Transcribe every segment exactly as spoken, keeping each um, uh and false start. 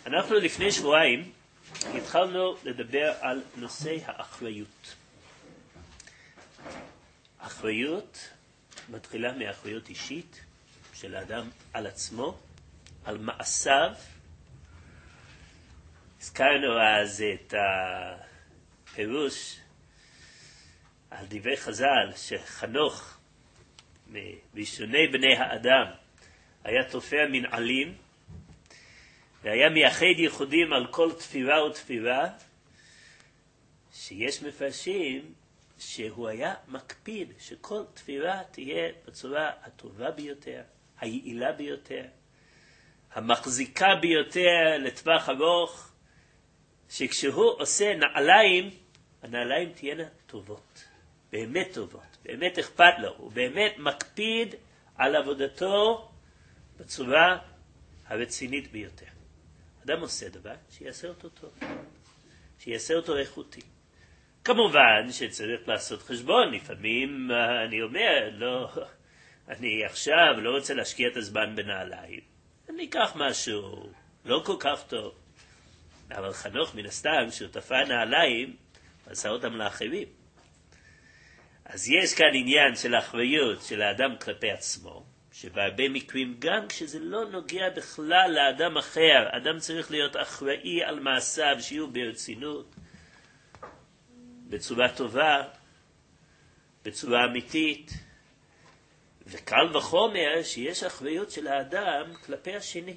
אנחנו לפני שבועיים התחלנו לדבר על נושא האחריות. אחריות מתחילה מאחריות אישית של האדם על עצמו, על מעשיו. הזכרנו אז את הפירוש על דברי חז"ל שחנוך מראשוני בני האדם היה תופע מנעלים והיה מייחד ייחודים על כל תפירה ותפירה, שיש מפרשים שהוא היה מקפיד שכל תפירה תהיה בצורה הטובה ביותר, היעילה ביותר, המחזיקה ביותר לטווח ארוך, שכשהוא עושה נעליים, הנעליים תהיינה טובות, באמת טובות, באמת אכפת לו, הוא באמת מקפיד על עבודתו בצורה הרצינית ביותר. אדם עושה דבר שיעשה אותו טוב, שיעשה אותו איכותי. כמובן שצריך לעשות חשבון, לפעמים אני אומר, לא, אני עכשיו לא רוצה להשקיע את הזמן בנעליים, אני אקח משהו לא כל כך טוב. אבל חנוך מן הסתם, שהוא תפע נעליים, עשה אותם לאחרים. אז יש כאן עניין של האחריות של האדם כלפי עצמו, שבהרבה מקרים גם כשזה לא נוגע בכלל לאדם אחר, אדם צריך להיות אחראי על מעשיו שיהיו ברצינות, בצורה טובה, בצורה אמיתית, וקל וחומר שיש אחריות של האדם כלפי השני.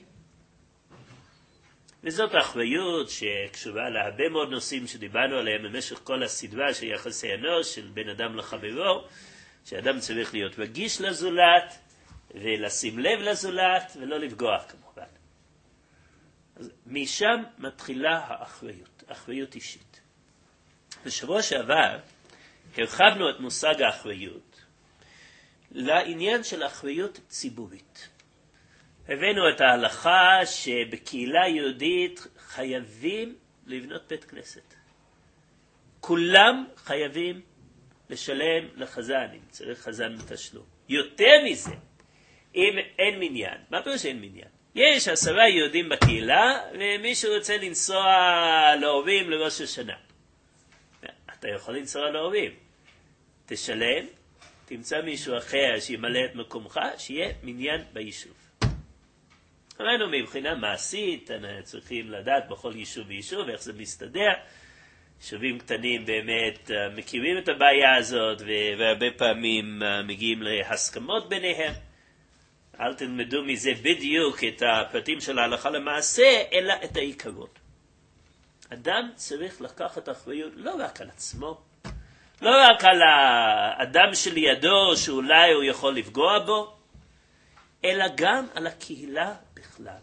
וזאת האחריות שקשורה להרבה מאוד נושאים שדיברנו עליהם במשך כל הסדרה של יחסי אנוש, של בן אדם לחברו, שאדם צריך להיות רגיש לזולת, ולשים לב לזולת, ולא לפגוע כמובן. אז משם מתחילה האחריות, אחריות אישית. בשבוע שעבר הרחבנו את מושג האחריות לעניין של אחריות ציבורית. הבאנו את ההלכה שבקהילה יהודית חייבים לבנות בית כנסת. כולם חייבים לשלם לחזן, אם צריך חזן בתשלום. יותר מזה, אם אין מניין, מה פירוש אין מניין? יש עשרה יהודים בקהילה, ומישהו רוצה לנסוע להורים לראש השנה. אתה יכול לנסוע להורים. תשלם, תמצא מישהו אחר שימלא את מקומך, שיהיה מניין ביישוב. ראינו מבחינה מעשית, אנחנו צריכים לדעת בכל יישוב ויישוב איך זה מסתדר. יישובים קטנים באמת מכירים את הבעיה הזאת, והרבה פעמים מגיעים להסכמות ביניהם. אל תלמדו מזה בדיוק את הפרטים של ההלכה למעשה, אלא את העיקרון. אדם צריך לקחת אחריות לא רק על עצמו, לא רק על האדם שלידו שאולי הוא יכול לפגוע בו, אלא גם על הקהילה בכלל.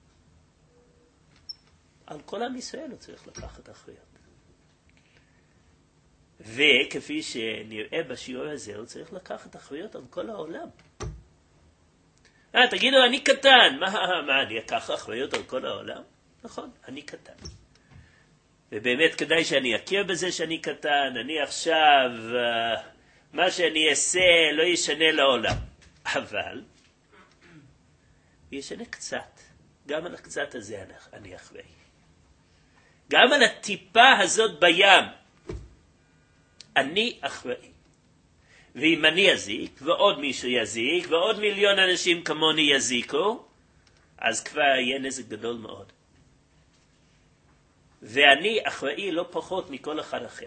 על כל עם ישראל הוא צריך לקחת אחריות. וכפי שנראה בשיעור הזה, הוא צריך לקחת אחריות על כל העולם. אה, תגידו, אני קטן. מה, מה, אני אקח אחריות על כל העולם? נכון, אני קטן. ובאמת כדאי שאני אכיר בזה שאני קטן. אני עכשיו, מה שאני אעשה לא ישנה לעולם. אבל ישנה קצת. גם על הקצת הזה אני אחראי. גם על הטיפה הזאת בים אני אחראי. ואם אני יזיק, ועוד מישהו יזיק, ועוד מיליון אנשים כמוני יזיקו, אז כבר יהיה נזק גדול מאוד. ואני אחראי לא פחות מכל אחד אחר.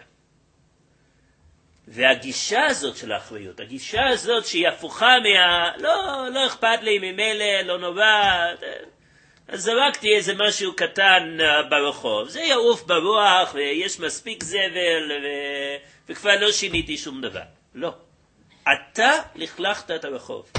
והגישה הזאת של האחריות, הגישה הזאת שהיא הפוכה מה... לא, לא אכפת לי ממילא, לא נורא, אז זרקתי איזה משהו קטן ברחוב, זה יעוף ברוח, ויש מספיק זבל, ו... וכבר לא שיניתי שום דבר. לא. אתה לכלכת את הרחוב.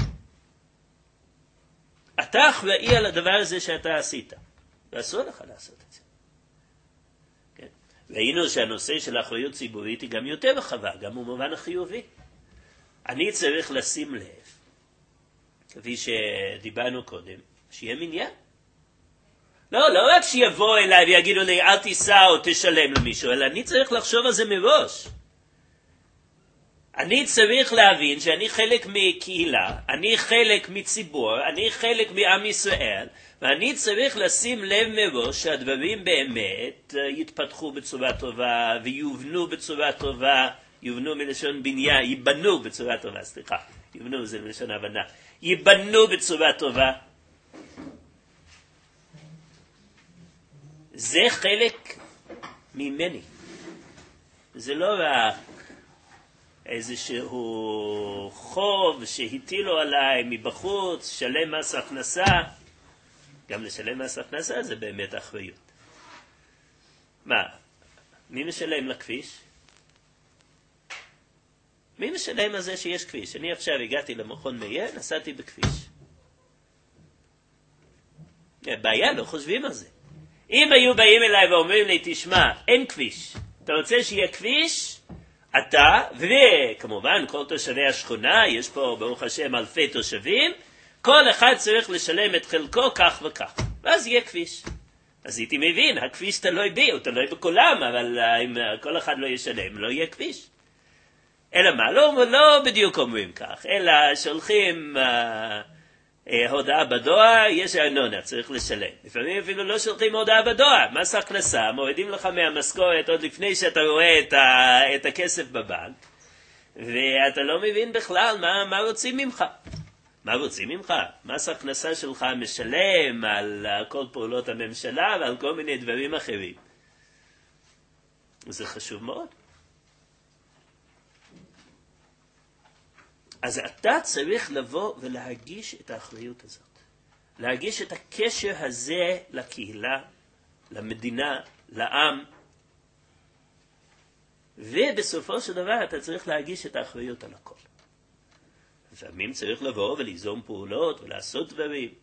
אתה אחראי על הדבר הזה שאתה עשית. ואסור לך לעשות את זה. כן? ראינו שהנושא של האחריות ציבורית היא גם יותר רחבה, גם במובן החיובי. אני צריך לשים לב, כפי שדיברנו קודם, שיהיה מניין. לא, לא רק שיבוא אליי ויגידו לי, אל תיסע או תשלם למישהו, אלא אני צריך לחשוב על זה מראש. אני צריך להבין שאני חלק מקהילה, אני חלק מציבור, אני חלק מעם ישראל, ואני צריך לשים לב מראש שהדברים באמת יתפתחו בצורה טובה ויובנו בצורה טובה, יובנו מלשון בניין, ייבנו בצורה טובה, סליחה, יובנו זה מלשון הבנה, ייבנו בצורה טובה. זה חלק ממני. זה לא רק איזשהו חוב שהטילו עליי מבחוץ, שלם מס הכנסה. גם לשלם מס הכנסה זה באמת אחריות. מה? מי משלם לכביש? מי משלם על זה שיש כביש? אני עכשיו הגעתי למכון מאיר, נסעתי בכביש. בעיה, לא חושבים על זה. אם היו באים אליי ואומרים לי, תשמע, אין כביש. אתה רוצה שיהיה כביש? אתה, וכמובן כל תושבי השכונה, יש פה ברוך השם אלפי תושבים, כל אחד צריך לשלם את חלקו כך וכך, ואז יהיה כביש. אז הייתי מבין, הכביש תלוי בי, הוא תלוי בכולם, אבל אם כל אחד לא ישלם, לא יהיה כביש. אלא מה? לא, לא בדיוק אומרים כך, אלא שולחים אה, אה, הודעה בדואר, יש ארנונה, צריך לשלם. לפעמים אפילו לא שולחים הודעה בדואר, מס הכנסה, מורידים לך מהמשכורת עוד לפני שאתה רואה את, ה, את הכסף בבנק, ואתה לא מבין בכלל מה, מה רוצים ממך. מה רוצים ממך? מס הכנסה שלך משלם על כל פעולות הממשלה ועל כל מיני דברים אחרים. זה חשוב מאוד. אז אתה צריך לבוא ולהגיש את האחריות הזאת. להגיש את הקשר הזה לקהילה, למדינה, לעם. ובסופו של דבר אתה צריך להגיש את האחריות על הכל. לפעמים צריך לבוא וליזום פעולות ולעשות דברים.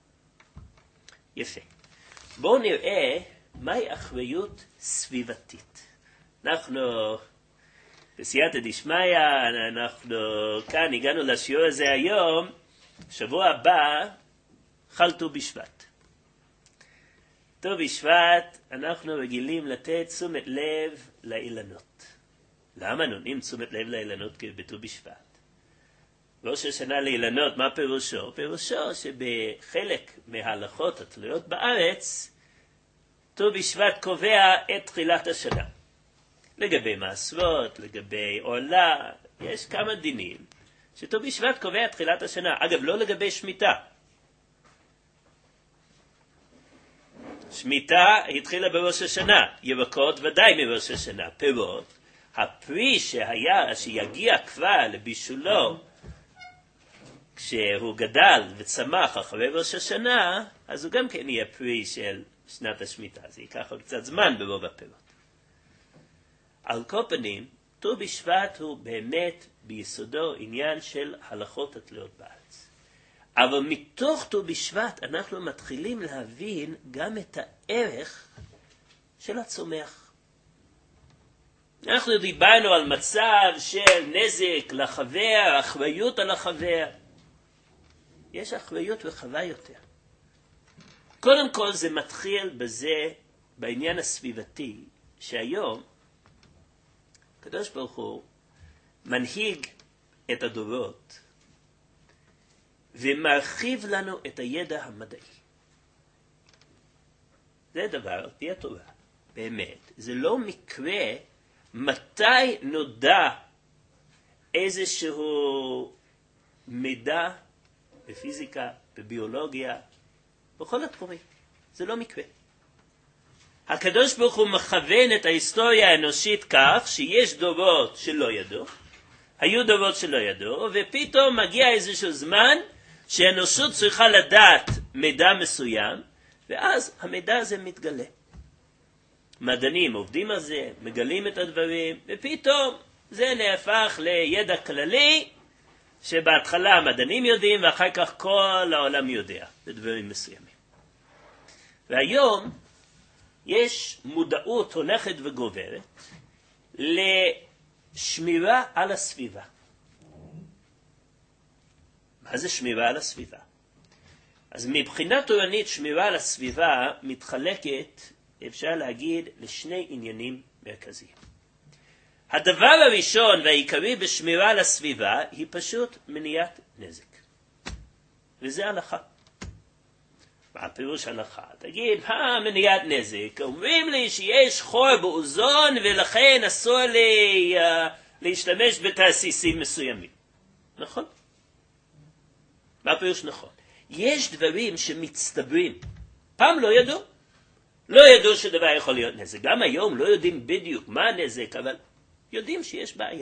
יפה. בואו נראה מהי אחריות סביבתית. אנחנו בסייעתא דשמיא, אנחנו כאן הגענו לשיעור הזה היום, שבוע הבא חל ט"ו בשבט. ט"ו בשבט אנחנו רגילים לתת תשומת לב לאילנות. למה נותנים תשומת לב לאילנות בט"ו בשבט? ראש השנה לאילנות, מה פירושו? פירושו שבחלק מההלכות התלויות בארץ, ט"ו בשבט קובע את תחילת השנה. לגבי מעשרות, לגבי עולה, יש כמה דינים שט"ו בשבט קובע את תחילת השנה. אגב, לא לגבי שמיטה. שמיטה התחילה בראש השנה, ירקות ודאי מראש השנה, פירות. הפרי שהיה, שיגיע כבר לבישולו, כשהוא גדל וצמח אחרי ראש השנה, אז הוא גם כן יהיה פרי של שנת השמיטה. זה ייקח עוד קצת זמן ברוב הפירות. על כל פנים, ט"ו בשבט הוא באמת ביסודו עניין של הלכות התלויות בארץ. אבל מתוך ט"ו בשבט אנחנו מתחילים להבין גם את הערך של הצומח. אנחנו דיברנו על מצב של נזק לחבר, אחריות על החבר. יש אחריות רחבה יותר. קודם כל זה מתחיל בזה, בעניין הסביבתי, שהיום הקדוש ברוך הוא מנהיג את הדורות ומרחיב לנו את הידע המדעי. זה דבר על פי התורה, באמת. זה לא מקרה מתי נודע איזשהו מידע בפיזיקה, בביולוגיה, בכל התחומים. זה לא מקרה. הקדוש ברוך הוא מכוון את ההיסטוריה האנושית כך שיש דורות שלא ידעו, היו דורות שלא ידעו, ופתאום מגיע איזשהו זמן שהאנושות צריכה לדעת מידע מסוים, ואז המידע הזה מתגלה. מדענים עובדים על זה, מגלים את הדברים, ופתאום זה נהפך לידע כללי, שבהתחלה המדענים יודעים, ואחר כך כל העולם יודע, בדברים מסוימים. והיום יש מודעות הולכת וגוברת לשמירה על הסביבה. מה זה שמירה על הסביבה? אז מבחינה תורנית שמירה על הסביבה מתחלקת, אפשר להגיד, לשני עניינים מרכזיים. הדבר הראשון והעיקרי בשמירה על הסביבה היא פשוט מניעת נזק. וזה הלכה. מה הפירוש הלכה? תגיד, מה מניעת נזק? אומרים לי שיש חור באוזון ולכן אסור לי uh, להשתמש בתעסיסים מסוימים. נכון? מה הפירוש נכון? יש דברים שמצטברים. פעם לא ידעו. לא ידעו שדבר יכול להיות נזק. גם היום לא יודעים בדיוק מה הנזק, אבל יודעים שיש בעיה.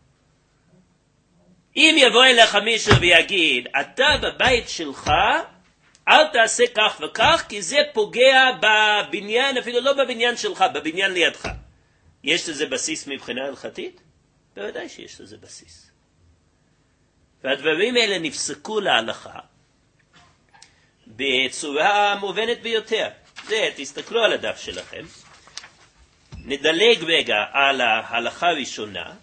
אם יבוא אליך מישהו ויגיד, אתה בבית שלך, אל תעשה כך וכך, כי זה פוגע בבניין, אפילו לא בבניין שלך, בבניין לידך. יש לזה בסיס מבחינה הלכתית? בוודאי שיש לזה בסיס. והדברים האלה נפסקו להלכה בצורה מובנת ביותר. זה, תסתכלו על הדף שלכם. נדלג רגע על ההלכה הראשונה,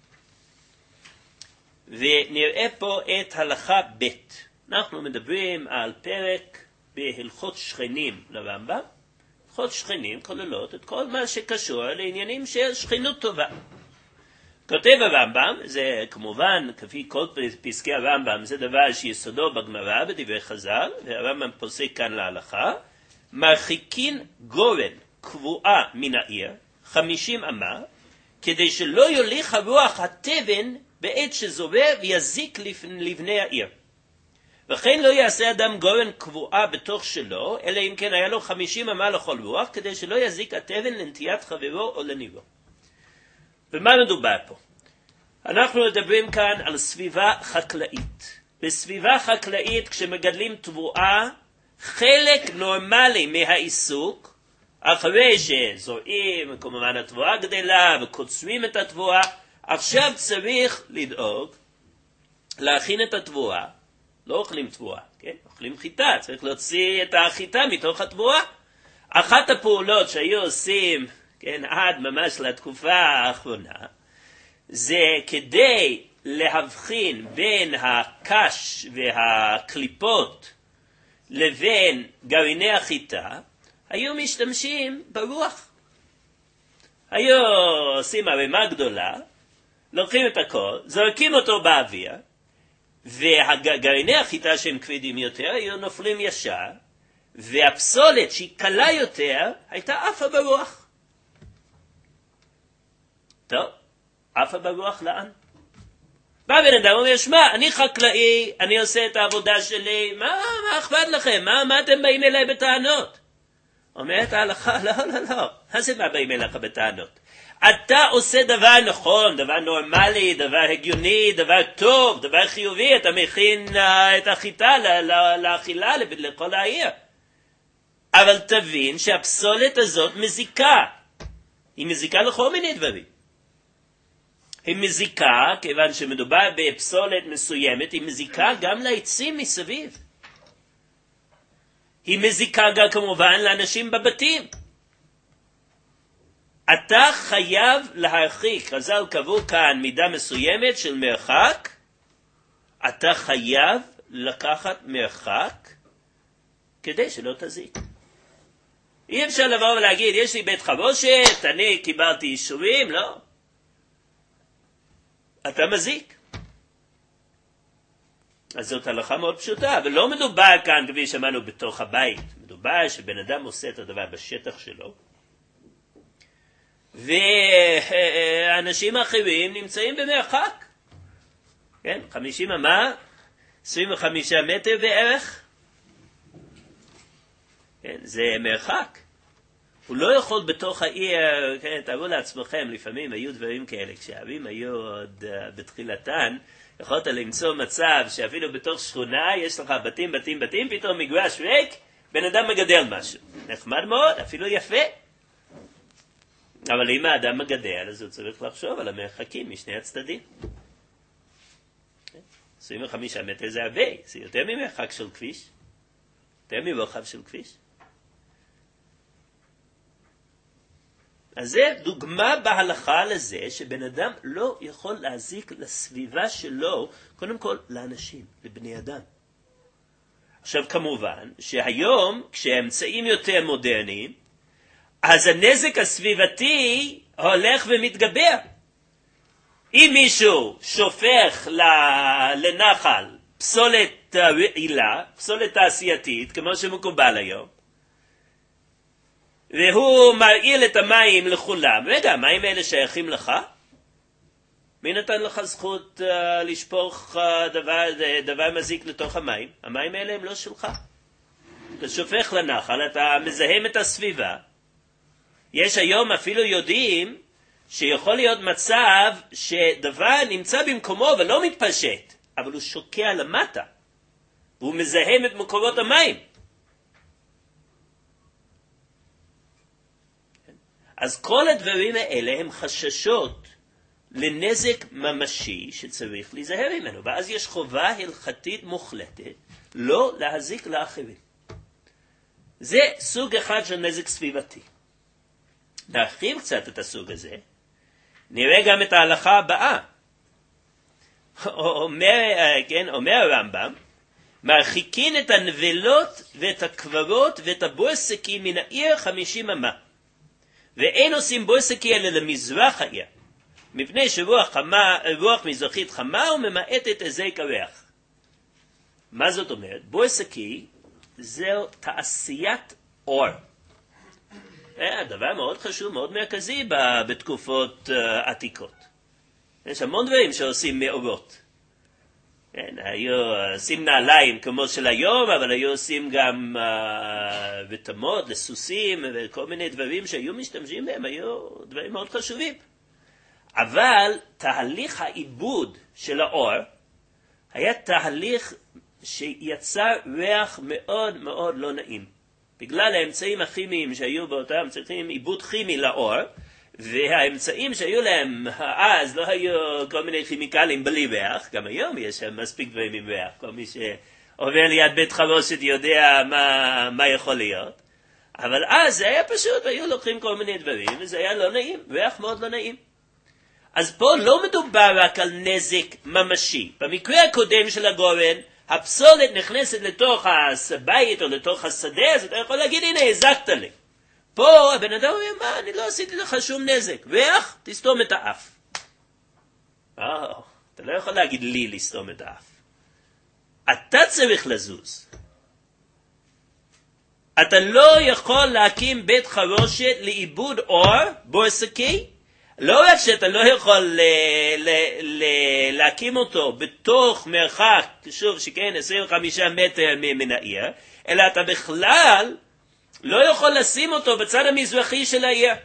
ונראה פה את הלכה ב'. אנחנו מדברים על פרק בהלכות שכנים לרמב"ם. הלכות שכנים כוללות את כל מה שקשור לעניינים של שכנות טובה. כותב הרמב"ם, זה כמובן, כפי כל פסקי הרמב"ם, זה דבר שיסודו בגמרא בדברי חז"ל, והרמב"ם פוסק כאן להלכה, מרחיקין גורן קבועה מן העיר, חמישים אמה, כדי שלא יוליך הרוח התבן בעת שזורע ויזיק לבני העיר. וכן לא יעשה אדם גורן קבועה בתוך שלו, אלא אם כן היה לו חמישים אמה לכל רוח, כדי שלא יזיק התבן לנטיית חברו או לניבו. ומה מדובר פה? אנחנו מדברים כאן על סביבה חקלאית. בסביבה חקלאית, כשמגדלים תבואה, חלק נורמלי מהעיסוק, אחרי שזורעים, כמובן התבואה גדלה וקוצרים את התבואה, עכשיו צריך לדאוג, להכין את התבואה. לא אוכלים תבואה, כן? אוכלים חיטה, צריך להוציא את החיטה מתוך התבואה. אחת הפעולות שהיו עושים, כן, עד ממש לתקופה האחרונה, זה כדי להבחין בין הקש והקליפות לבין גרעיני החיטה, היו משתמשים ברוח. היו עושים ערימה גדולה, לוקחים את הכל, זורקים אותו באוויר, והגרעיני החיטה שהם כבדים יותר היו נופלים ישר, והפסולת שהיא קלה יותר הייתה עפה ברוח. טוב, עפה ברוח לאן? בא בן אדם אומר, שמע, אני חקלאי, אני עושה את העבודה שלי, מה, מה אכפת לכם? מה, מה אתם באים אליי בטענות? אומרת ההלכה, לא, לא, לא. מה זה מה באים אליך בטענות? אתה עושה דבר נכון, דבר נורמלי, דבר הגיוני, דבר טוב, דבר חיובי, אתה מכין uh, את החיטה לאכילה לכל העיר. אבל תבין שהפסולת הזאת מזיקה. היא מזיקה לכל מיני דברים. היא מזיקה, כיוון שמדובר בפסולת מסוימת, היא מזיקה גם לעצים מסביב. היא מזיקה גם כמובן לאנשים בבתים. אתה חייב להרחיק, חז"ל קבעו כאן מידה מסוימת של מרחק, אתה חייב לקחת מרחק כדי שלא תזיק. אי אפשר לבוא ולהגיד, יש לי בית חרושת, אני קיבלתי אישורים, לא. אתה מזיק. אז זאת הלכה מאוד פשוטה, אבל לא מדובר כאן, כפי שמענו, בתוך הבית. מדובר שבן אדם עושה את הדבר בשטח שלו, ואנשים אחרים נמצאים במרחק. כן, חמישים אמה, עשרים וחמישה מטר בערך. כן, זה מרחק. הוא לא יכול בתוך העיר, כן, תראו לעצמכם, לפעמים היו דברים כאלה, כשהערים היו עוד uh, בתחילתן, יכולת למצוא מצב שאפילו בתוך שכונה יש לך בתים, בתים, בתים, פתאום מגרש ריק, בן אדם מגדל משהו. נחמד מאוד, אפילו יפה. אבל אם האדם מגדל, אז הוא צריך לחשוב על המרחקים משני הצדדים. עשרים וחמישה מטר זה הרבה, זה יותר ממרחק של כביש, יותר מרוחב של כביש. אז זה דוגמה בהלכה לזה שבן אדם לא יכול להזיק לסביבה שלו, קודם כל לאנשים, לבני אדם. עכשיו כמובן שהיום כשהאמצעים יותר מודרניים, אז הנזק הסביבתי הולך ומתגבר. אם מישהו שופך לנחל פסולת רעילה, פסולת תעשייתית, כמו שמקובל היום, והוא מרעיל את המים לכולם, רגע, המים האלה שייכים לך? מי נתן לך זכות uh, לשפוך uh, דבר, דבר מזיק לתוך המים? המים האלה הם לא שלך. אתה שופך לנחל, אתה מזהם את הסביבה. יש היום אפילו יודעים שיכול להיות מצב שדבר נמצא במקומו ולא מתפשט, אבל הוא שוקע למטה, והוא מזהם את מקורות המים. אז כל הדברים האלה הם חששות לנזק ממשי שצריך להיזהר ממנו, ואז יש חובה הלכתית מוחלטת לא להזיק לאחרים. זה סוג אחד של נזק סביבתי. נרחיב קצת את הסוג הזה, נראה גם את ההלכה הבאה. אומר, כן, אומר הרמב"ם, מרחיקין את הנבלות ואת הקברות ואת הבורסקים מן העיר חמישים אמה, ואין עושים בורסקי אלא למזרח העיר, מפני שרוח חמה, רוח מזרחית חמה וממעטת הזק הריח. מה זאת אומרת? בורסקי זהו תעשיית אור. דבר מאוד חשוב, מאוד מרכזי בתקופות uh, עתיקות. יש המון דברים שעושים מאורות. כן, היו עושים נעליים כמו של היום, אבל היו עושים גם uh, ותמות לסוסים וכל מיני דברים שהיו משתמשים בהם, היו דברים מאוד חשובים. אבל תהליך העיבוד של האור היה תהליך שיצר ריח מאוד מאוד לא נעים. בגלל האמצעים הכימיים שהיו באותם, צריכים עיבוד כימי לאור, והאמצעים שהיו להם אז לא היו כל מיני כימיקלים בלי ריח, גם היום יש מספיק דברים עם ריח, כל מי שעובר ליד בית חרושת יודע מה, מה יכול להיות, אבל אז זה היה פשוט, היו לוקחים כל מיני דברים, וזה היה לא נעים, ריח מאוד לא נעים. אז פה לא מדובר רק על נזק ממשי. במקרה הקודם של הגורן, הפסולת נכנסת לתוך הבית או לתוך השדה, אז אתה יכול להגיד, הנה, הזקת לי. פה הבן אדם אומר, מה, אני לא עשיתי לך שום נזק. ריח, תסתום את האף. או, אתה לא יכול להגיד לי לסתום את האף. אתה צריך לזוז. אתה לא יכול להקים בית חרושת לעיבוד אור, בורסקי, לא רק שאתה לא יכול ל- ל- ל- להקים אותו בתוך מרחק, שוב שכן עשרים וחמישה מטר מן העיר, אלא אתה בכלל לא יכול לשים אותו בצד המזרחי של העיר.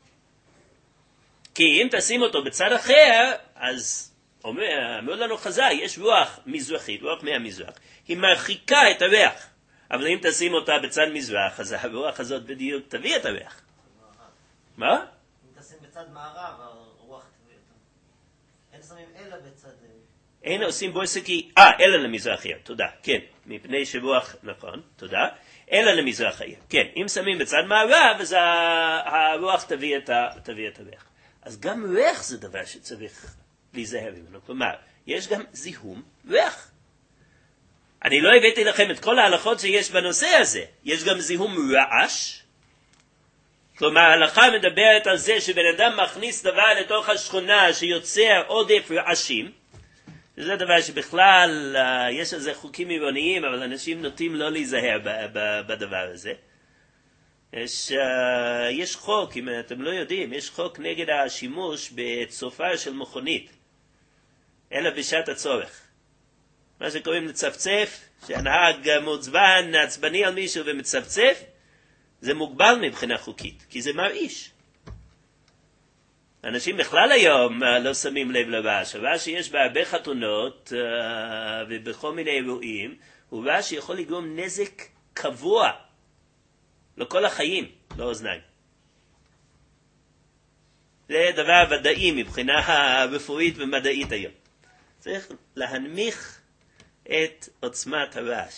כי אם תשים אותו בצד אחר, אז אומר, אומר לנו חז"ל, יש רוח מזרחית, רוח מהמזרח, היא מרחיקה את הריח. אבל אם תשים אותה בצד מזרח, אז הרוח הזאת בדיוק תביא את הריח. מה? בצד מערב, הרוח תביא אותו. אין שמים אלא בצד... אין עושים בורסקי, אה, אלא למזרח העיר, תודה, כן, מפני שרוח, נכון, תודה, אלא למזרח העיר, כן, אם שמים בצד מערב, אז הרוח תביא את, ה, תביא את הריח. אז גם ריח זה דבר שצריך להיזהר ממנו, כלומר, יש גם זיהום ריח. אני לא הבאתי לכם את כל ההלכות שיש בנושא הזה, יש גם זיהום רעש, כלומר, ההלכה מדברת על זה שבן אדם מכניס דבר לתוך השכונה שיוצר עודף רעשים, וזה דבר שבכלל יש על זה חוקים עירוניים, אבל אנשים נוטים לא להיזהר בדבר הזה. יש, יש חוק, אם אתם לא יודעים, יש חוק נגד השימוש בצופר של מכונית, אלא בשעת הצורך. מה שקוראים לצפצף, שהנהג מעוצבן, עצבני על מישהו ומצפצף, זה מוגבל מבחינה חוקית, כי זה מרעיש. אנשים בכלל היום לא שמים לב לרעש. הרעש שיש בהרבה חתונות ובכל מיני אירועים, הוא רעש שיכול לגרום נזק קבוע לכל החיים, לא אוזניים. זה דבר ודאי מבחינה רפואית ומדעית היום. צריך להנמיך את עוצמת הרעש.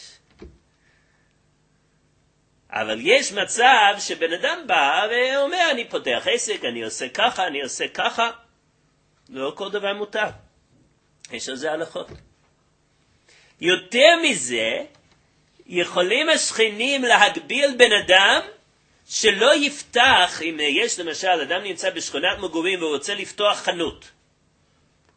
אבל יש מצב שבן אדם בא ואומר, אני פותח עסק, אני עושה ככה, אני עושה ככה. לא כל דבר מותר. יש על זה הלכות. יותר מזה, יכולים השכנים להגביל בן אדם שלא יפתח, אם יש למשל, אדם נמצא בשכונת מגורים והוא רוצה לפתוח חנות.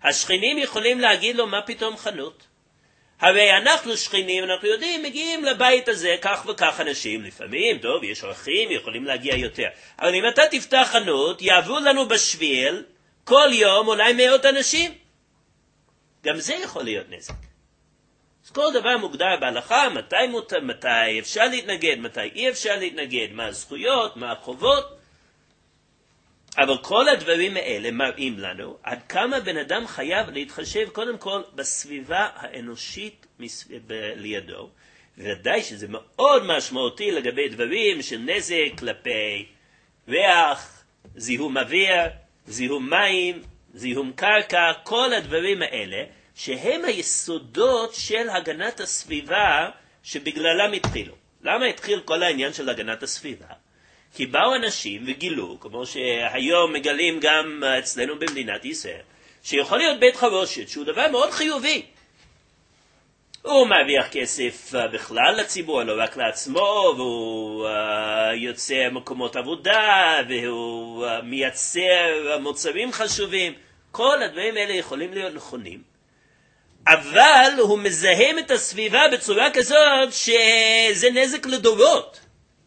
השכנים יכולים להגיד לו מה פתאום חנות. הרי אנחנו שכנים, אנחנו יודעים, מגיעים לבית הזה כך וכך אנשים, לפעמים, טוב, יש אורחים, יכולים להגיע יותר. אבל אם אתה תפתח חנות, יעברו לנו בשביל כל יום אולי מאות אנשים. גם זה יכול להיות נזק. אז כל דבר מוגדר בהלכה, מתי, מותר, מתי אפשר להתנגד, מתי אי אפשר להתנגד, מה הזכויות, מה החובות. אבל כל הדברים האלה מראים לנו עד כמה בן אדם חייב להתחשב קודם כל בסביבה האנושית לידו. ודאי שזה מאוד משמעותי לגבי דברים של נזק כלפי ריח, זיהום אוויר, זיהום מים, זיהום קרקע, כל הדברים האלה שהם היסודות של הגנת הסביבה שבגללם התחילו. למה התחיל כל העניין של הגנת הסביבה? כי באו אנשים וגילו, כמו שהיום מגלים גם אצלנו במדינת ישראל, שיכול להיות בית חרושת, שהוא דבר מאוד חיובי. הוא מרוויח כסף בכלל לציבור, לא רק לעצמו, והוא יוצר מקומות עבודה, והוא מייצר מוצרים חשובים. כל הדברים האלה יכולים להיות נכונים. אבל הוא מזהם את הסביבה בצורה כזאת שזה נזק לדורות.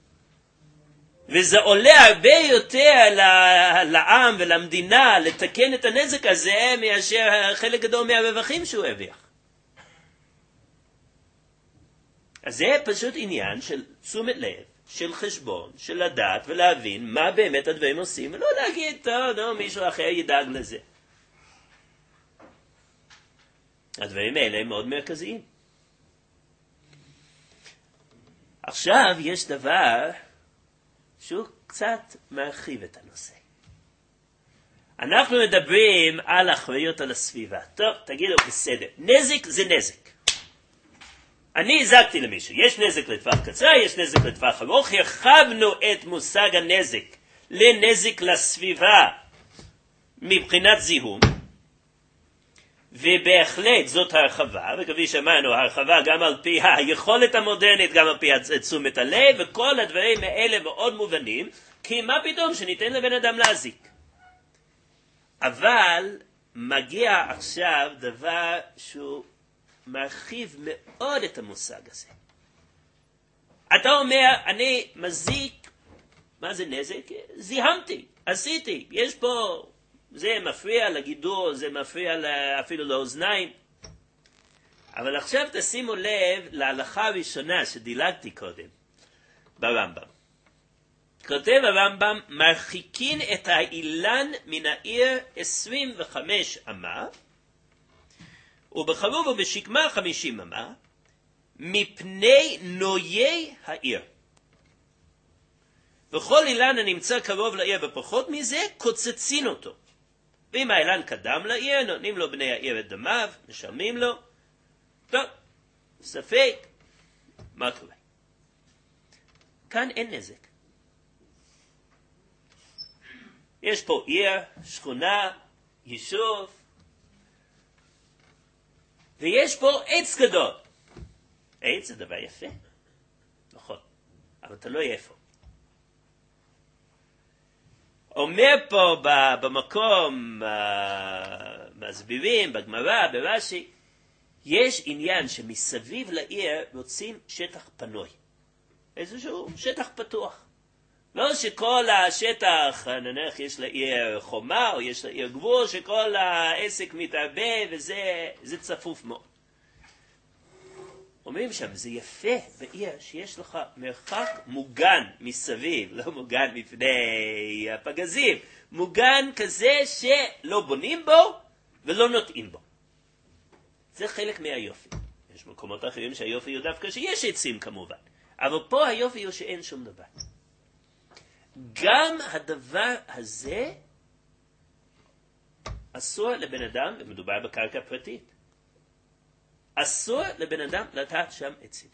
וזה עולה הרבה יותר לעם ולמדינה לתקן את הנזק הזה מאשר חלק גדול מהרווחים שהוא הרוויח. אז זה פשוט עניין של תשומת לב, של חשבון, של לדעת ולהבין מה באמת הדברים עושים, ולא להגיד, טוב, לא, מישהו אחר ידאג לזה. הדברים האלה הם מאוד מרכזיים. עכשיו יש דבר שהוא קצת מרחיב את הנושא. אנחנו מדברים על אחריות על הסביבה. טוב, תגידו, בסדר. נזק זה נזק. אני הזקתי למישהו. יש נזק לטווח קצר, יש נזק לטווח ארוך. הרחבנו את מושג הנזק לנזק לסביבה מבחינת זיהום. ובהחלט זאת הרחבה, וכפי שאמרנו, הרחבה גם על פי היכולת המודרנית, גם על פי תשומת הלב, וכל הדברים האלה מאוד מובנים, כי מה פתאום שניתן לבן אדם להזיק. אבל מגיע עכשיו דבר שהוא מרחיב מאוד את המושג הזה. אתה אומר, אני מזיק, מה זה נזק? זיהמתי, עשיתי, יש פה... זה מפריע לגידור, זה מפריע אפילו לאוזניים. אבל עכשיו תשימו לב להלכה הראשונה שדילגתי קודם, ברמב"ם. כותב הרמב"ם, מרחיקין את האילן מן העיר עשרים וחמש אמה, ובחרוב ובשקמה חמישים אמה, מפני נויי העיר. וכל אילן הנמצא קרוב לעיר ופחות מזה, קוצצין אותו. ואם האילן קדם לעיר, נותנים לו בני העיר את דמיו, משלמים לו. טוב, ספק, מה קורה? כאן אין נזק. יש פה עיר, שכונה, יישוב, ויש פה עץ גדול. עץ זה דבר יפה, נכון, אבל תלוי איפה. אומר פה במקום, מסבירים, בגמרא, ברש"י, יש עניין שמסביב לעיר רוצים שטח פנוי. איזשהו שטח פתוח. לא שכל השטח, נניח יש לעיר חומה, או יש לעיר גבול, שכל העסק מתערבב, וזה זה צפוף מאוד. אומרים שם, זה יפה בעיר שיש לך מרחק מוגן מסביב, לא מוגן מפני הפגזים, מוגן כזה שלא בונים בו ולא נוטעים בו. זה חלק מהיופי. יש מקומות אחרים שהיופי הוא דווקא שיש עצים כמובן, אבל פה היופי הוא שאין שום דבר. גם הדבר הזה אסור לבן אדם, ומדובר בקרקע פרטית, אסור לבן אדם לטעת שם עצים.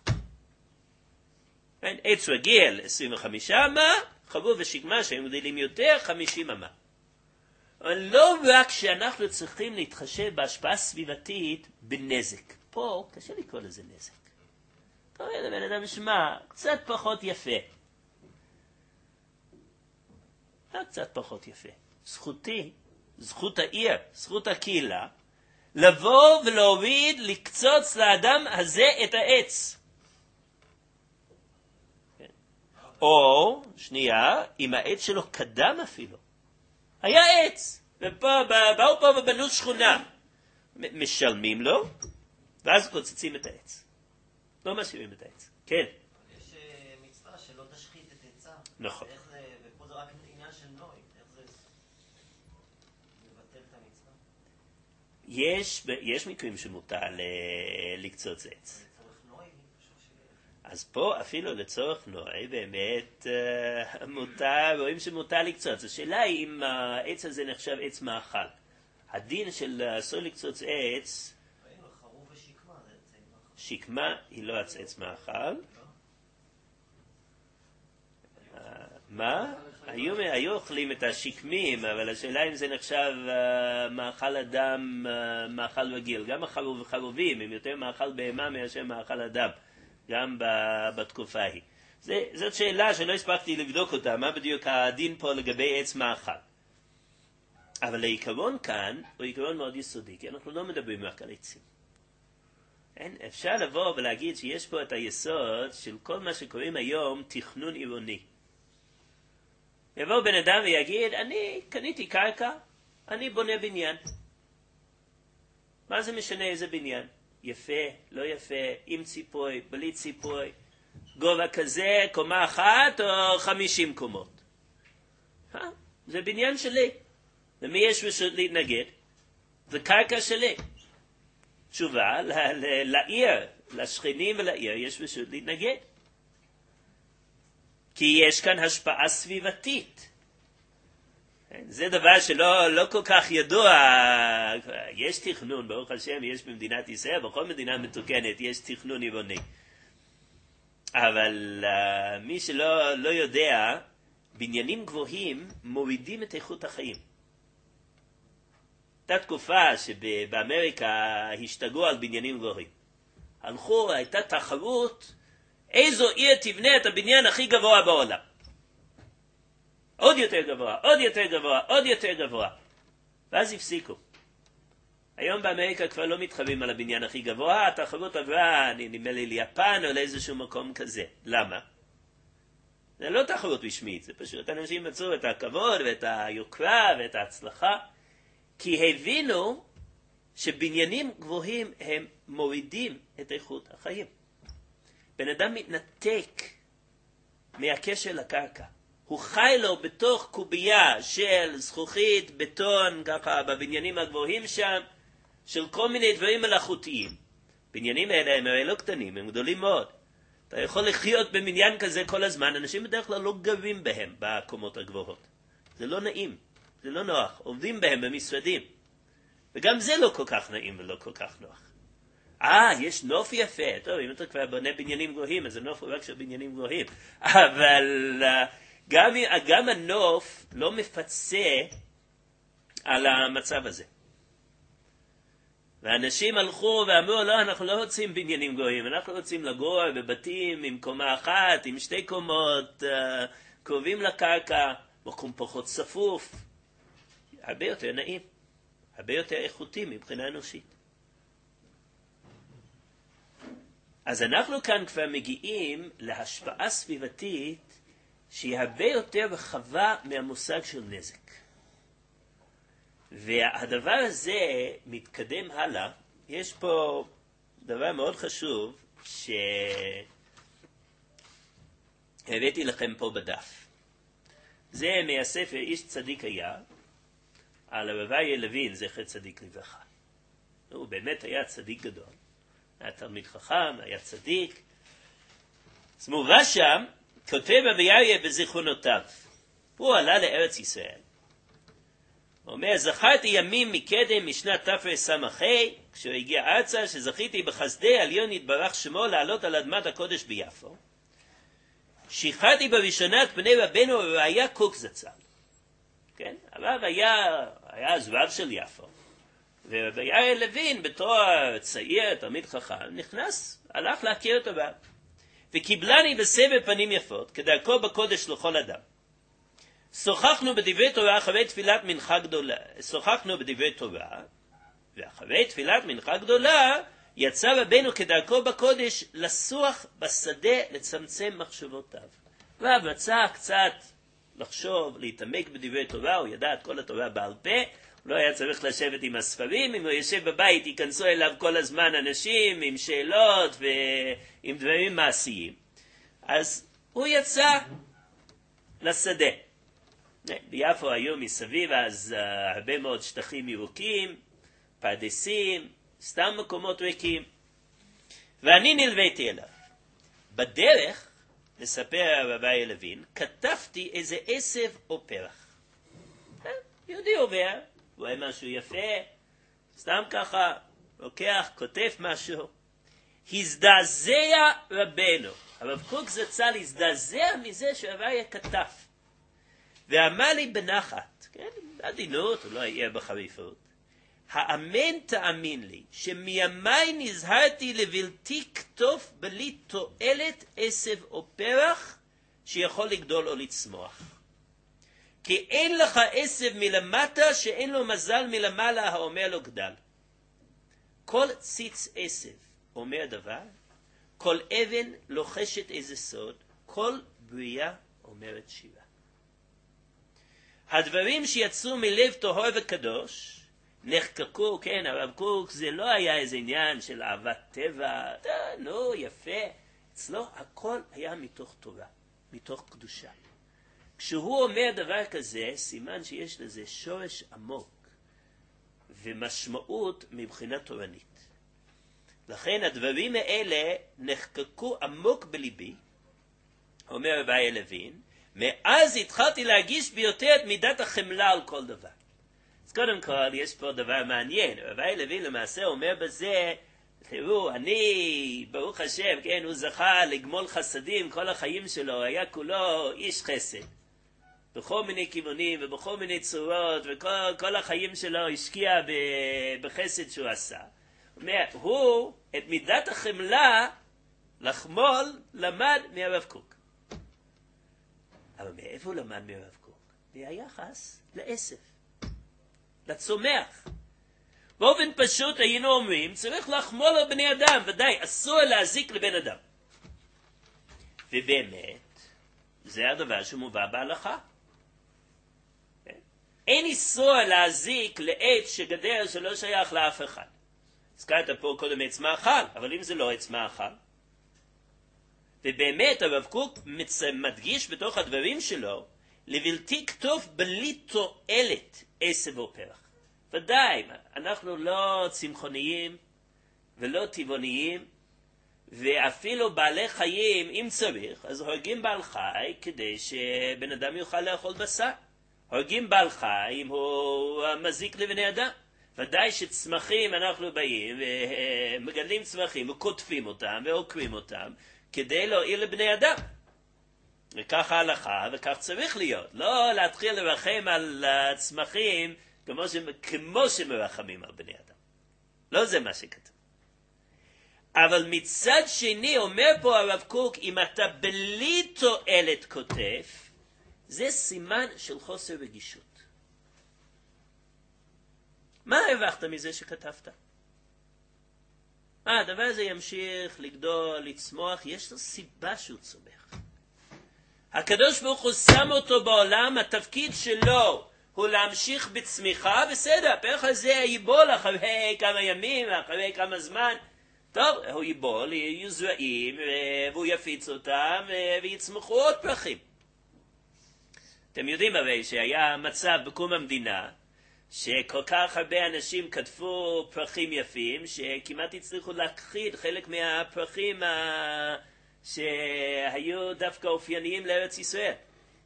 עץ רגיל עשרים וחמישה אמה, חרוב ושקמה שהם גדלים יותר חמישים אמה. אבל לא רק שאנחנו צריכים להתחשב בהשפעה סביבתית בנזק. פה קשה לקרוא לזה נזק. אתה אומר לבן אדם, שמע, קצת פחות יפה. קצת פחות יפה. זכותי, זכות העיר, זכות הקהילה, לבוא ולהוריד, לקצוץ לאדם הזה את העץ. או, שנייה, אם העץ שלו קדם אפילו. היה עץ, ובאו פה ובנו שכונה. משלמים לו, ואז קוצצים את העץ. לא משאירים את העץ. כן. יש מצווה שלא תשחית את עצה. נכון. ופה זה רק עניין של נוי. איך זה לבטל את המצווה? יש, יש מקרים שמותר לקצוץ עץ. לצורך נוי? אז פה אפילו לצורך נוי באמת uh, מותר, רואים שמותר לקצוץ. השאלה היא אם העץ הזה נחשב עץ מאכל. הדין של אסור לקצוץ עץ, ראינו, חרוב ושקמה זה עצי מאכל. שקמה היא לא עץ מאכל. Uh, מה? היו, היו אוכלים את השקמים, אבל השאלה אם זה נחשב uh, מאכל אדם, uh, מאכל רגיל. גם החרוב וחרובים הם יותר מאכל בהמה מאשר מאכל אדם. גם בתקופה ההיא. זה, זאת שאלה שלא הספקתי לבדוק אותה, מה בדיוק הדין פה לגבי עץ מאכל. אבל העיקרון כאן הוא עיקרון מאוד יסודי, כי אנחנו לא מדברים רק על עצים. אין, אפשר לבוא ולהגיד שיש פה את היסוד של כל מה שקוראים היום תכנון עירוני. יבוא בן אדם ויגיד, אני קניתי קרקע, אני בונה בניין. מה זה משנה איזה בניין? יפה, לא יפה, עם ציפוי, בלי ציפוי, גובה כזה, קומה אחת או חמישים קומות. אה? זה בניין שלי. למי יש רשות להתנגד? זה קרקע שלי. תשובה, לעיר, לשכנים ולעיר יש רשות להתנגד. כי יש כאן השפעה סביבתית. זה דבר שלא לא כל כך ידוע. יש תכנון, ברוך השם, יש במדינת ישראל, בכל מדינה מתוקנת יש תכנון עירוני. אבל uh, מי שלא לא יודע, בניינים גבוהים מורידים את איכות החיים. הייתה תקופה שבאמריקה השתגעו על בניינים גבוהים. הלכו, הייתה תחרות, איזו עיר תבנה את הבניין הכי גבוה בעולם. עוד יותר גבוה, עוד יותר גבוה, עוד יותר גבוה. ואז הפסיקו. היום באמריקה כבר לא מתחרים על הבניין הכי גבוה, התחרות עברה, נדמה לי ליפן או לאיזשהו מקום כזה. למה? זה לא תחרות רשמית, זה פשוט אנשים מצאו את הכבוד ואת היוקרה ואת ההצלחה, כי הבינו שבניינים גבוהים הם מורידים את איכות החיים. בן אדם מתנתק מהקשר לקרקע. הוא חי לו בתוך קובייה של זכוכית, בטון, ככה בבניינים הגבוהים שם, של כל מיני דברים מלאכותיים. בניינים האלה הם הרי לא קטנים, הם גדולים מאוד. אתה יכול לחיות במניין כזה כל הזמן, אנשים בדרך כלל לא גרים בהם בקומות הגבוהות. זה לא נעים, זה לא נוח, עובדים בהם במשרדים. וגם זה לא כל כך נעים ולא כל כך נוח. אה, יש נוף יפה. טוב, אם אתה כבר בונה בניינים גבוהים, אז הנוף הוא רק של בניינים גבוהים. אבל גם, גם הנוף לא מפצה על המצב הזה. ואנשים הלכו ואמרו, לא, אנחנו לא רוצים בניינים גבוהים, אנחנו רוצים לגור בבתים עם קומה אחת, עם שתי קומות, uh, קרובים לקרקע, מקום פחות צפוף. הרבה יותר נעים, הרבה יותר איכותי מבחינה אנושית. אז אנחנו כאן כבר מגיעים להשפעה סביבתית שהיא הרבה יותר רחבה מהמושג של נזק. והדבר הזה מתקדם הלאה. יש פה דבר מאוד חשוב שהבאתי לכם פה בדף. זה מהספר איש צדיק היה, על הרב אריה לוין, זכר צדיק לברכה. הוא באמת היה צדיק גדול. היה תלמיד חכם, היה צדיק. אז מובא שם, כותב רבי אריה בזיכרונותיו. הוא עלה לארץ ישראל. הוא אומר, זכרתי ימים מקדם משנת תרס"ה, כשהוא הגיע ארצה, שזכיתי בחסדי עליון יתברך שמו לעלות על אדמת הקודש ביפו. שכחתי בראשונה את פני רבנו והיה קוק זצ"ל. כן? הרב היה, היה הזרב של יפו. ורבי אריה לוין, בתור צעיר, תלמיד חכם, נכנס, הלך להכיר את הרב. וקיבלני בסבר פנים יפות, כדרכו בקודש לכל אדם. שוחחנו בדברי תורה אחרי תפילת מנחה גדולה, שוחחנו בדברי תורה, ואחרי תפילת מנחה גדולה, יצא רבנו כדרכו בקודש לסוח בשדה לצמצם מחשבותיו. רב רצה קצת לחשוב, להתעמק בדברי תורה, הוא ידע את כל התורה בעל פה, הוא לא היה צריך לשבת עם הספרים, אם הוא יושב בבית ייכנסו אליו כל הזמן אנשים עם שאלות ועם דברים מעשיים. אז הוא יצא לשדה. ביפו היו מסביב אז uh, הרבה מאוד שטחים ירוקים, פרדסים, סתם מקומות ריקים. ואני נלוויתי אליו. בדרך, מספר רבי לוין, כתבתי איזה עשב או פרח. יהודי עובר, רואה משהו יפה, סתם ככה, לוקח, כותב משהו. הזדעזע רבנו. הרב קוק זצ"ל הזדעזע מזה שהרבי כתב. ואמר לי בנחת, כן, בעדינות, הוא לא יהיה בחריפות, האמן תאמין לי, שמימי נזהרתי לבלתי כתוב בלי תועלת עשב או פרח שיכול לגדול או לצמוח. כי אין לך עשב מלמטה שאין לו מזל מלמעלה האומר לו גדל. כל ציץ עשב אומר דבר, כל אבן לוחשת איזה סוד, כל בריאה אומרת שירה. הדברים שיצאו מלב טהור וקדוש נחקקו, כן, הרב קוק זה לא היה איזה עניין של אהבת טבע, נו יפה, אצלו הכל היה מתוך תורה, מתוך קדושה. כשהוא אומר דבר כזה, סימן שיש לזה שורש עמוק ומשמעות מבחינה תורנית. לכן הדברים האלה נחקקו עמוק בליבי, אומר רבי לוין, מאז התחלתי להגיש ביותר את מידת החמלה על כל דבר. אז קודם כל יש פה דבר מעניין, רבי לוין למעשה אומר בזה, תראו, אני, ברוך השם, כן, הוא זכה לגמול חסדים, כל החיים שלו היה כולו איש חסד. בכל מיני כיוונים ובכל מיני צורות, וכל כל החיים שלו השקיע בחסד שהוא עשה. הוא אומר, הוא את מידת החמלה לחמול למד מהרב קוק. אבל מאיפה הוא למד מהרב קוק? מהיחס לעשב, לצומח. באופן פשוט היינו אומרים, צריך לחמול על בני אדם, ודאי, אסור להזיק לבן אדם. ובאמת, זה הדבר שמובא בהלכה. אין איסור להזיק לעץ שגדר שלא שייך לאף אחד. הזכרת פה קודם עץ מאכל, אבל אם זה לא עץ מאכל. ובאמת הרב קוק מדגיש בתוך הדברים שלו, לבלתי כתוב בלי תועלת עשב או פרח. ודאי, אנחנו לא צמחוניים ולא טבעוניים, ואפילו בעלי חיים, אם צריך, אז הורגים בעל חי כדי שבן אדם יוכל לאכול בשר. הורגים בעל חי אם הוא מזיק לבני אדם. ודאי שצמחים אנחנו באים ומגדלים צמחים וכותפים אותם ועוקרים אותם כדי להועיל לבני אדם. וכך ההלכה וכך צריך להיות. לא להתחיל לרחם על צמחים כמו, ש... כמו שמרחמים על בני אדם. לא זה מה שכתוב. אבל מצד שני אומר פה הרב קוק, אם אתה בלי תועלת כותב, זה סימן של חוסר רגישות. מה הרווחת מזה שכתבת? מה, הדבר הזה ימשיך לגדול, לצמוח, יש לו סיבה שהוא צומח. הקדוש ברוך הוא שם אותו בעולם, התפקיד שלו הוא להמשיך בצמיחה, בסדר, הפרח הזה ייבול אחרי כמה ימים, אחרי כמה זמן, טוב, הוא ייבול, יהיו זרעים, והוא יפיץ אותם, ויצמחו עוד פרחים. אתם יודעים הרי שהיה מצב בקום המדינה, שכל כך הרבה אנשים כתבו פרחים יפים, שכמעט הצליחו להכחיד חלק מהפרחים ה... שהיו דווקא אופייניים לארץ ישראל.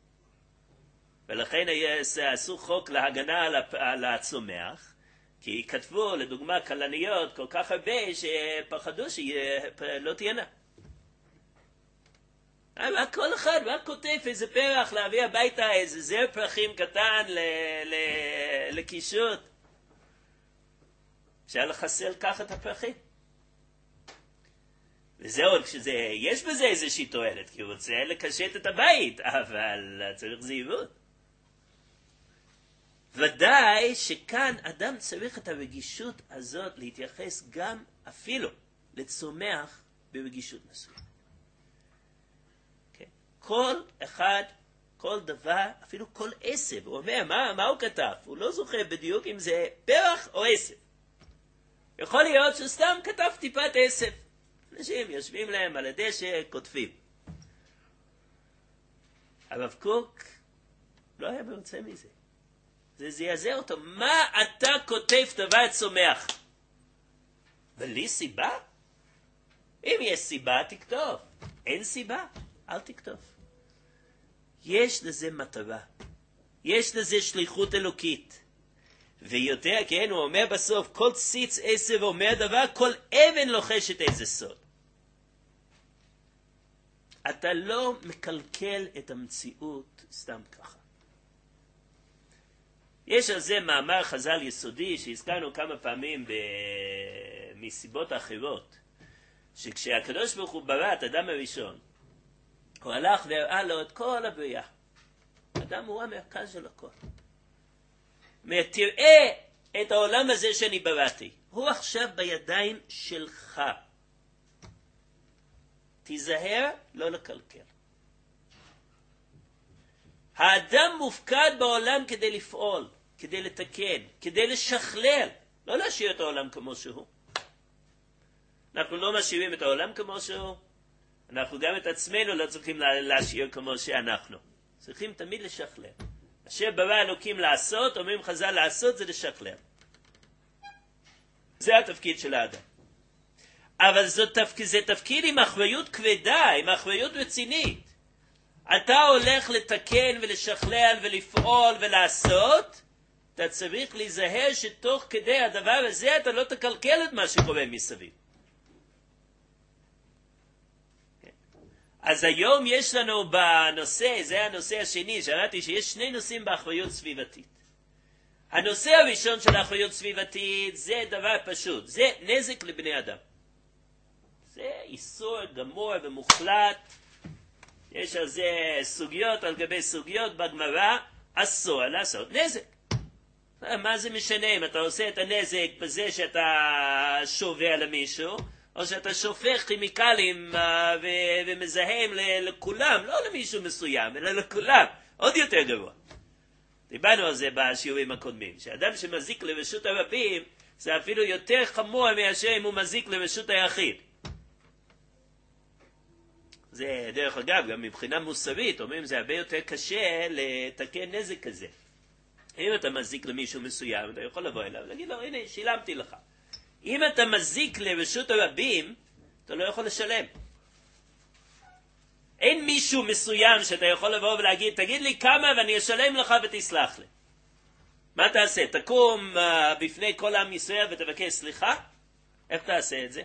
ולכן עשו חוק להגנה על הצומח, כי כתבו לדוגמה כלניות כל כך הרבה שפחדו שלא תהיינה. אבל כל אחד רק כותב איזה פרח להביא הביתה, איזה זר פרחים קטן לקישוט. אפשר לחסל ככה את הפרחים. וזהו, כשזה, יש בזה איזושהי תועלת, כי הוא רוצה לקשט את הבית, אבל צריך זהירות. ודאי שכאן אדם צריך את הרגישות הזאת להתייחס גם אפילו לצומח ברגישות מסוימת. כן? כל אחד, כל דבר, אפילו כל עשב, הוא אומר, מה, מה הוא כתב? הוא לא זוכר בדיוק אם זה פרח או עשב. יכול להיות שסתם כתב טיפת עשב. אנשים יושבים להם על הדשא, כותבים. הרב קוק לא היה מרוצה מזה. זה זעזע אותו. מה אתה כותב דבר צומח? בלי סיבה? אם יש סיבה, תכתוב. אין סיבה, אל תכתוב. יש לזה מטרה. יש לזה שליחות אלוקית. ויותר, כן, הוא אומר בסוף, כל ציץ עשב אומר דבר, כל אבן לוחשת איזה סוד. אתה לא מקלקל את המציאות סתם ככה. יש על זה מאמר חז"ל יסודי שהזכרנו כמה פעמים ב... מסיבות אחרות, שכשהקדוש ברוך הוא ברא את אדם הראשון, הוא הלך והראה לו את כל הבריאה. אדם הוא המרכז של הכל. תראה את העולם הזה שאני בראתי. הוא עכשיו בידיים שלך. תיזהר לא לקלקל. האדם מופקד בעולם כדי לפעול, כדי לתקן, כדי לשכלל. לא להשאיר את העולם כמו שהוא. אנחנו לא משאירים את העולם כמו שהוא. אנחנו גם את עצמנו לא צריכים להשאיר כמו שאנחנו. צריכים תמיד לשכלל. אשר ברא אלוקים לעשות, אומרים חז"ל לעשות זה לשכלל. זה התפקיד של האדם. אבל זה תפקיד, זה תפקיד עם אחריות כבדה, עם אחריות רצינית. אתה הולך לתקן ולשכלל ולפעול ולעשות, אתה צריך להיזהר שתוך כדי הדבר הזה אתה לא תקלקל את מה שקורה מסביב. אז היום יש לנו בנושא, זה הנושא השני, שאמרתי שיש שני נושאים באחריות סביבתית. הנושא הראשון של האחריות סביבתית זה דבר פשוט, זה נזק לבני אדם. זה איסור גמור ומוחלט, יש על זה סוגיות על גבי סוגיות בגמרא, אסור לעשות נזק. מה זה משנה אם אתה עושה את הנזק בזה שאתה שובר למישהו, או שאתה שופך כימיקלים ו- ומזהם ל- לכולם, לא למישהו מסוים, אלא לכולם, עוד יותר גרוע. דיברנו על זה בשיעורים הקודמים, שאדם שמזיק לרשות הרבים, זה אפילו יותר חמור מאשר אם הוא מזיק לרשות היחיד. זה דרך אגב, גם מבחינה מוסרית, אומרים זה הרבה יותר קשה לתקן נזק כזה. אם אתה מזיק למישהו מסוים, אתה יכול לבוא אליו ולהגיד לו, הנה, שילמתי לך. אם אתה מזיק לרשות הרבים, אתה לא יכול לשלם. אין מישהו מסוים שאתה יכול לבוא ולהגיד, תגיד לי כמה ואני אשלם לך ותסלח לי. מה תעשה? תקום uh, בפני כל עם ישראל ותבקש סליחה? איך תעשה את זה?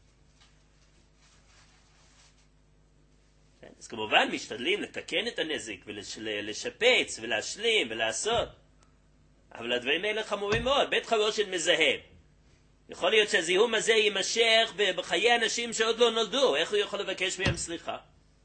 אז כמובן משתדלים לתקן את הנזק ולשפץ ולהשלים ולעשות. אבל הדברים האלה חמורים מאוד. בית חרושת מזהם. יכול להיות שהזיהום הזה יימשך בחיי אנשים שעוד לא נולדו. איך הוא יכול לבקש מהם סליחה?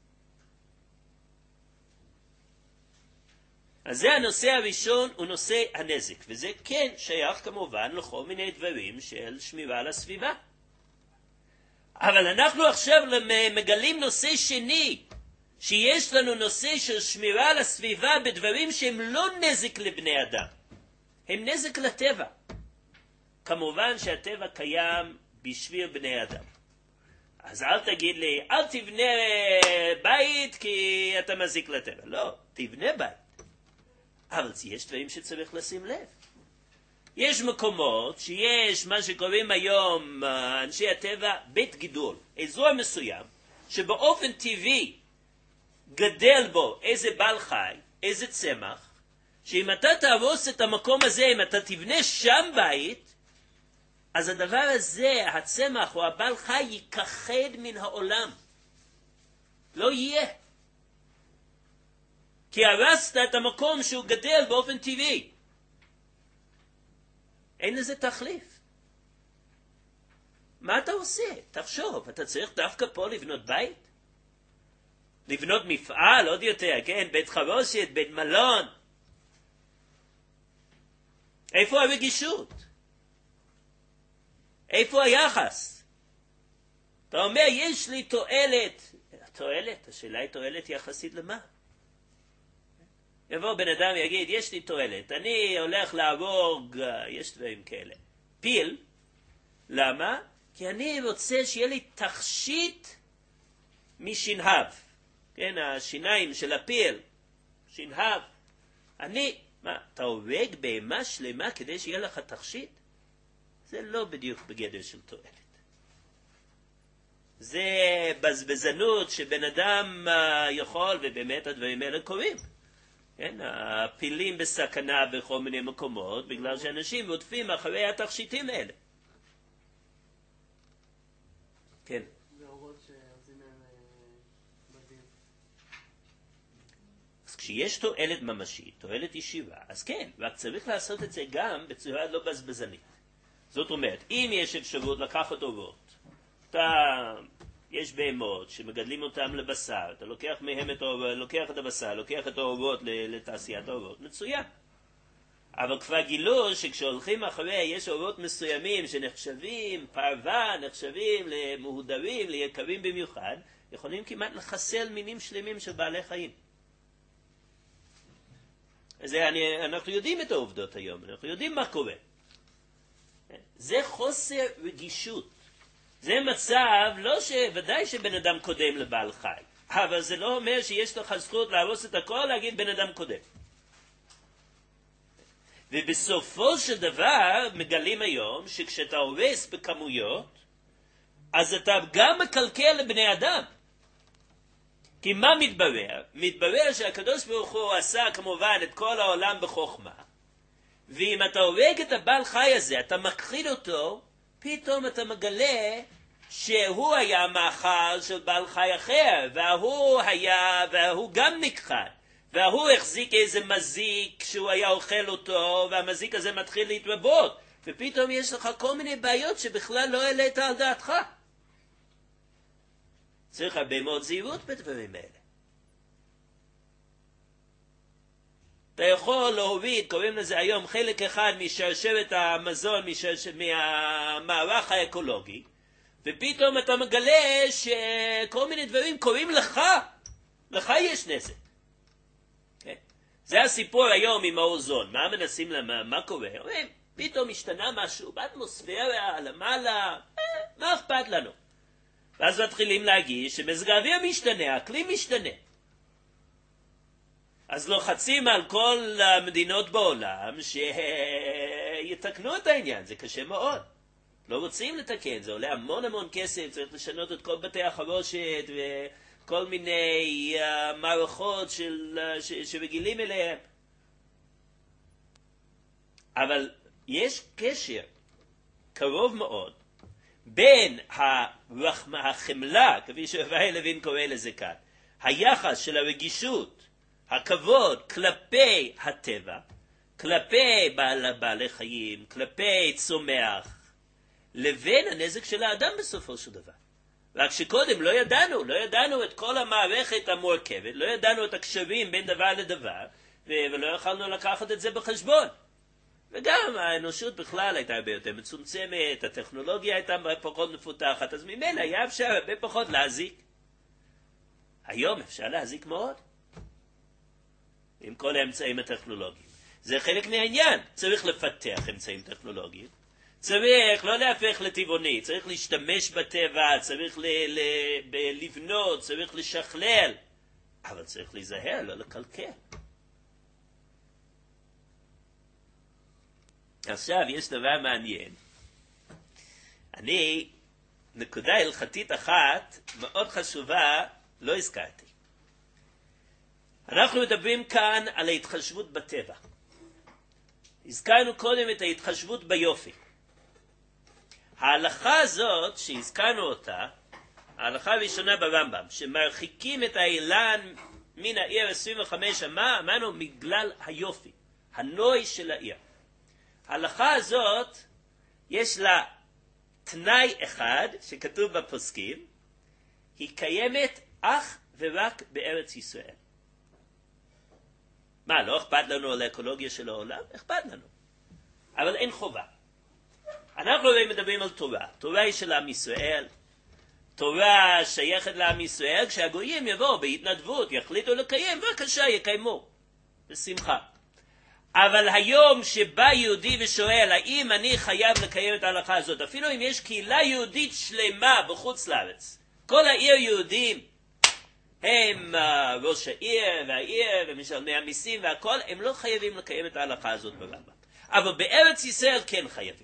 אז זה הנושא הראשון, הוא נושא הנזק. וזה כן שייך כמובן לכל מיני דברים של שמירה על הסביבה. אבל אנחנו עכשיו מגלים נושא שני, שיש לנו נושא של שמירה על הסביבה בדברים שהם לא נזק לבני אדם. הם נזק לטבע. כמובן שהטבע קיים בשביל בני אדם. אז אל תגיד לי, אל תבנה בית כי אתה מזיק לטבע. לא, תבנה בית. אבל יש דברים שצריך לשים לב. יש מקומות שיש מה שקוראים היום אנשי הטבע בית גידול. אזור מסוים שבאופן טבעי גדל בו איזה בעל חי, איזה צמח, שאם אתה תהרוס את המקום הזה, אם אתה תבנה שם בית, אז הדבר הזה, הצמח או הבעל חי, ייכחד מן העולם. לא יהיה. כי הרסת את המקום שהוא גדל באופן טבעי. אין לזה תחליף. מה אתה עושה? תחשוב, אתה צריך דווקא פה לבנות בית? לבנות מפעל, עוד יותר, כן? בית חרושת, בית מלון. איפה הרגישות? איפה היחס? אתה אומר, יש לי תועלת. תועלת, השאלה היא תועלת יחסית למה? יבוא בן אדם ויגיד, יש לי תועלת, אני הולך להרוג, יש דברים כאלה. פיל, למה? כי אני רוצה שיהיה לי תכשיט משנהב. כן, השיניים של הפיל, שנהב. אני, מה, אתה הורג בהמה שלמה כדי שיהיה לך תכשיט? זה לא בדיוק בגדר של תועלת. זה בזבזנות שבן אדם יכול, ובאמת הדברים האלה קורים. כן, הפילים בסכנה בכל מיני מקומות, בגלל שאנשים רודפים אחרי התכשיטים האלה. כן. זה אורות שעושים להם בדין. אז כשיש תועלת ממשית, תועלת ישירה, אז כן, רק צריך לעשות את זה גם בצורה לא בזבזנית. זאת אומרת, אם יש אפשרות לקחת אורות, אתה, יש בהמות שמגדלים אותם לבשר, אתה לוקח מהם את האורות, לוקח את הבשר, לוקח את האורות לתעשיית האורות, מצוין. אבל כבר גילו שכשהולכים אחרי, יש אורות מסוימים שנחשבים פרווה, נחשבים למהודרים, ליקרים במיוחד, יכולים כמעט לחסל מינים שלמים של בעלי חיים. אז אני, אנחנו יודעים את העובדות היום, אנחנו יודעים מה קורה. זה חוסר רגישות. זה מצב, לא שוודאי שבן אדם קודם לבעל חי, אבל זה לא אומר שיש לך זכות להרוס את הכל, להגיד בן אדם קודם. ובסופו של דבר מגלים היום שכשאתה הורס בכמויות, אז אתה גם מקלקל לבני אדם. כי מה מתברר? מתברר שהקדוש ברוך הוא עשה כמובן את כל העולם בחוכמה, ואם אתה הורג את הבעל חי הזה, אתה מכחיד אותו, פתאום אתה מגלה שהוא היה מאכל של בעל חי אחר, והוא היה, והוא גם נכחד, והוא החזיק איזה מזיק שהוא היה אוכל אותו, והמזיק הזה מתחיל להתרבות, ופתאום יש לך כל מיני בעיות שבכלל לא העלית על דעתך. צריך הרבה מאוד זהירות בדברים האלה. אתה יכול להוריד, קוראים לזה היום, חלק אחד משרשרת המזון, משרשרת, מהמערך האקולוגי, ופתאום אתה מגלה שכל מיני דברים קוראים לך, לך יש נזק. Okay? זה הסיפור היום עם האוזון. מה מנסים למה? מה קורה? אומרים, פתאום השתנה משהו באטמוספירה, למעלה, אה, מה אכפת לנו? ואז מתחילים להגיש שמזג האוויר משתנה, האקלים משתנה. אז לוחצים על כל המדינות בעולם שיתקנו את העניין, זה קשה מאוד. לא רוצים לתקן, זה עולה המון המון כסף, צריך לשנות את כל בתי החרושת וכל מיני uh, מערכות של, uh, ש, שרגילים אליהם. אבל יש קשר קרוב מאוד בין הרחמה, החמלה, כפי שרבי לוין קורא לזה כאן, היחס של הרגישות, הכבוד כלפי הטבע, כלפי בעל, בעלי חיים, כלפי צומח, לבין הנזק של האדם בסופו של דבר. רק שקודם לא ידענו, לא ידענו את כל המערכת המורכבת, לא ידענו את הקשרים בין דבר לדבר, ולא יכולנו לקחת את זה בחשבון. וגם האנושות בכלל הייתה הרבה יותר מצומצמת, הטכנולוגיה הייתה פחות מפותחת, אז ממילא היה אפשר הרבה פחות להזיק. היום אפשר להזיק מאוד, עם כל האמצעים הטכנולוגיים. זה חלק מהעניין, צריך לפתח אמצעים טכנולוגיים, צריך לא להפך לטבעוני, צריך להשתמש בטבע, צריך ל- ל- ב- לבנות, צריך לשכלל, אבל צריך להיזהר, לא לקלקל. עכשיו יש דבר מעניין. אני, נקודה הלכתית אחת מאוד חשובה, לא הזכרתי. אנחנו מדברים כאן על ההתחשבות בטבע. הזכרנו קודם את ההתחשבות ביופי. ההלכה הזאת שהזכרנו אותה, ההלכה הראשונה ברמב"ם, שמרחיקים את האילן מן העיר עשרים וחמש אמה, אמרנו בגלל היופי, הנוי של העיר. ההלכה הזאת יש לה תנאי אחד שכתוב בפוסקים, היא קיימת אך ורק בארץ ישראל. מה, לא אכפת לנו על האקולוגיה של העולם? אכפת לנו. אבל אין חובה. אנחנו מדברים על תורה. תורה היא של עם ישראל. תורה שייכת לעם ישראל, כשהגויים יבואו בהתנדבות, יחליטו לקיים, בבקשה יקיימו, בשמחה. אבל היום שבא יהודי ושואל, האם אני חייב לקיים את ההלכה הזאת, אפילו אם יש קהילה יהודית שלמה בחוץ לארץ, כל העיר יהודים, הם uh, ראש העיר והעיר ומשלמי המיסים והכל, הם לא חייבים לקיים את ההלכה הזאת ברמב"ם. אבל בארץ ישראל כן חייבים.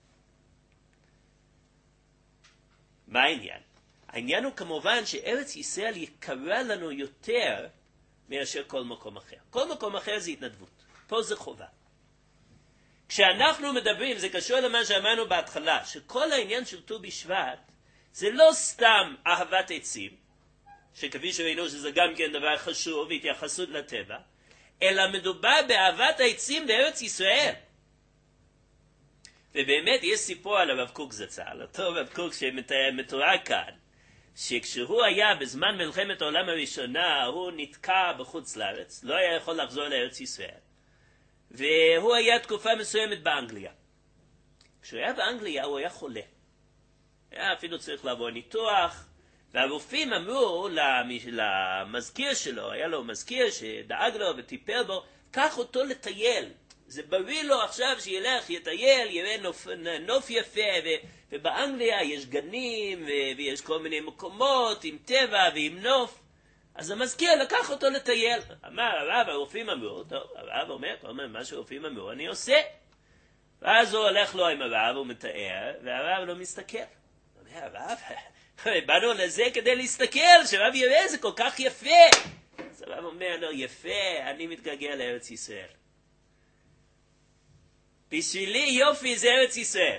מה העניין? העניין הוא כמובן שארץ ישראל יקרה לנו יותר מאשר כל מקום אחר. כל מקום אחר זה התנדבות. פה זה חובה. כשאנחנו מדברים, זה קשור למה שאמרנו בהתחלה, שכל העניין של ט"ו בשבט זה לא סתם אהבת עצים, שכפי שראינו שזה גם כן דבר חשוב והתייחסות לטבע, אלא מדובר באהבת העצים בארץ ישראל. ובאמת יש סיפור על הרב קוק זצ"ל, אותו רב קוק שמתואר כאן, שכשהוא היה בזמן מלחמת העולם הראשונה, הוא נתקע בחוץ לארץ, לא היה יכול לחזור לארץ ישראל. והוא היה תקופה מסוימת באנגליה. כשהוא היה באנגליה הוא היה חולה. היה אפילו צריך לעבור ניתוח, והרופאים אמרו למזכיר שלו, היה לו מזכיר שדאג לו וטיפל בו, קח אותו לטייל. זה בריא לו עכשיו שילך, יטייל, יראה נוף, נוף יפה, ו, ובאנגליה יש גנים, ו, ויש כל מיני מקומות עם טבע ועם נוף. אז המזכיר לקח אותו לטייל. אמר, הרב, הרופאים אמרו, טוב, הרב אומר, אומר, מה שהרופאים אמרו, אני עושה. ואז הוא הולך לו עם הרב, הוא מתאר, והרב לא מסתכל. הוא אומר, הרב, באנו לזה כדי להסתכל, שהרב יראה, זה כל כך יפה. אז הרב אומר לו, יפה, אני מתגעגע לארץ ישראל. בשבילי יופי זה ארץ ישראל.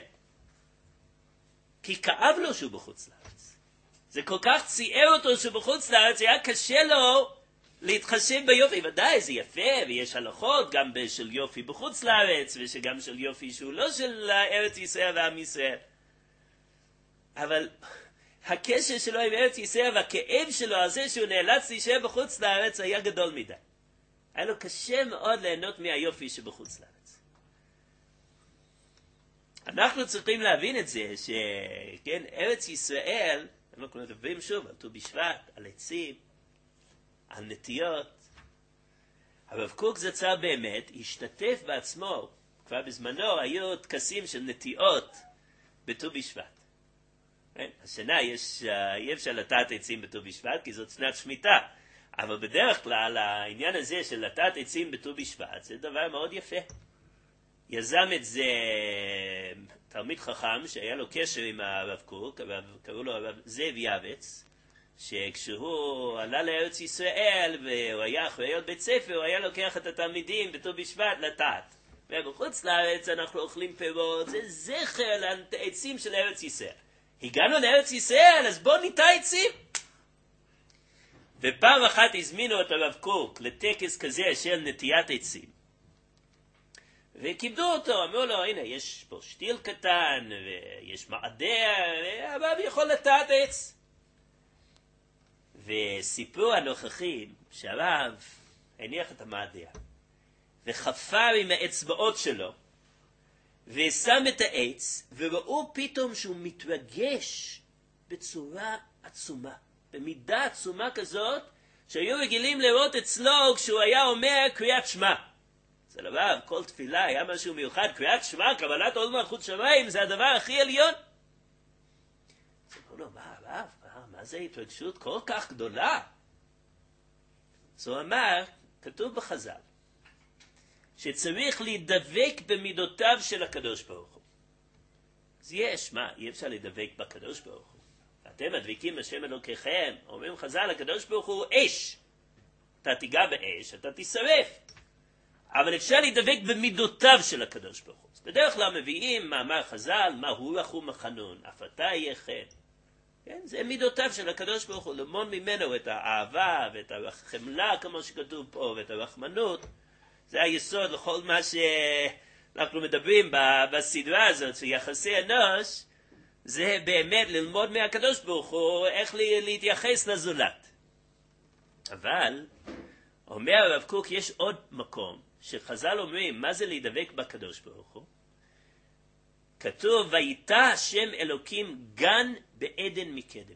כי כאב לו שהוא בחוץ לארץ. זה כל כך ציער אותו שהוא בחוץ לארץ, היה קשה לו להתחשב ביופי. ודאי זה יפה, ויש הלכות גם של יופי בחוץ לארץ, וגם של יופי שהוא לא של ארץ ישראל ועם ישראל. אבל הקשר שלו עם ארץ ישראל והכאב שלו על זה שהוא נאלץ להישאר בחוץ לארץ היה גדול מדי. היה לו קשה מאוד ליהנות מהיופי שבחוץ לארץ. אנחנו צריכים להבין את זה, שכן, ארץ ישראל, אנחנו מדברים שוב על ט"ו בשבט, על עצים, על נטיות. הרב קוק זצ"ל באמת השתתף בעצמו, כבר בזמנו היו טקסים של נטיות בט"ו בשבט. השנה יש, אי אפשר לטעת עצים בט"ו בשבט, כי זאת שנת שמיטה. אבל בדרך כלל העניין הזה של לטעת עצים בט"ו בשבט זה דבר מאוד יפה. יזם את זה תלמיד חכם שהיה לו קשר עם הרב קוק, קראו לו הרב זאב יעבץ, שכשהוא עלה לארץ ישראל והוא היה אחראי בית ספר, הוא היה לוקח את התלמידים בט"ו בשבט לטעת. ובחוץ לארץ אנחנו אוכלים פירות, זה זכר לעצים של ארץ ישראל. הגענו לארץ ישראל, אז בואו ניטע עצים. ופעם אחת הזמינו את הרב קוק לטקס כזה של נטיית עצים. וכיבדו אותו, אמרו לו, הנה, יש פה שתיל קטן, ויש מעדר, והרב יכול לטעת עץ. וסיפרו הנוכחים שהרב הניח את המעדר, וחפר עם האצבעות שלו, ושם את העץ, וראו פתאום שהוא מתרגש בצורה עצומה, במידה עצומה כזאת, שהיו רגילים לראות אצלו כשהוא היה אומר קריאת שמע. זה דבר, כל תפילה היה משהו מיוחד, קריאת שמע, קבלת עול מלכות שמיים, זה הדבר הכי עליון. אז אמרו לו, מה הרב, מה, מה זה התרגשות כל כך גדולה? אז הוא אמר, כתוב בחז"ל, שצריך להידבק במידותיו של הקדוש ברוך הוא. אז יש, מה, אי אפשר להידבק בקדוש ברוך הוא. אתם הדבקים השם אלוקיכם, אומרים חז"ל, הקדוש ברוך הוא אש. אתה תיגע באש, אתה תשרף. אבל אפשר להידבק במידותיו של הקדוש ברוך הוא. בדרך כלל מביאים מאמר חז"ל, מה הוא רחום החנון, אף אתה יהיה חן. כן? זה מידותיו של הקדוש ברוך הוא, למון ממנו את האהבה ואת החמלה, כמו שכתוב פה, ואת הרחמנות. זה היסוד לכל מה שאנחנו מדברים בסדרה הזאת, שיחסי אנוש, זה באמת ללמוד מהקדוש ברוך הוא איך להתייחס לזולת. אבל, אומר הרב קוק, יש עוד מקום, שחז"ל אומרים, מה זה להידבק בקדוש ברוך הוא? כתוב, ויטע השם אלוקים גן בעדן מקדם.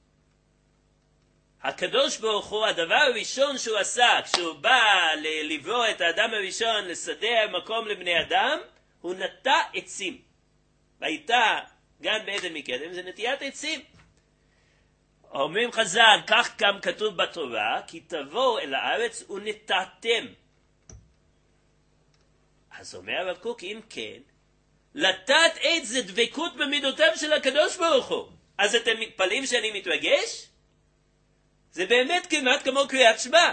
הקדוש ברוך הוא, הדבר הראשון שהוא עשה, כשהוא בא לברוא את האדם הראשון, לסדר מקום לבני אדם, הוא נטע עצים. ויטע גן בעדן מקדם, זה נטיית עצים. אומרים חז"ל, כך גם כתוב בתורה, כי תבואו אל הארץ ונטעתם. אז אומר הרב קוק, אם כן, לטעת עץ זה דבקות במידותיו של הקדוש ברוך הוא. אז אתם מתפלאים שאני מתרגש? זה באמת כמעט כמו קריאת שמע.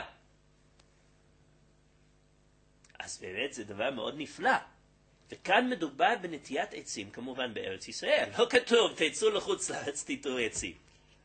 אז באמת זה דבר מאוד נפלא. וכאן מדובר בנטיית עצים, כמובן בארץ ישראל. לא כתוב, תצאו לחוץ לארץ, תיטעו עצים.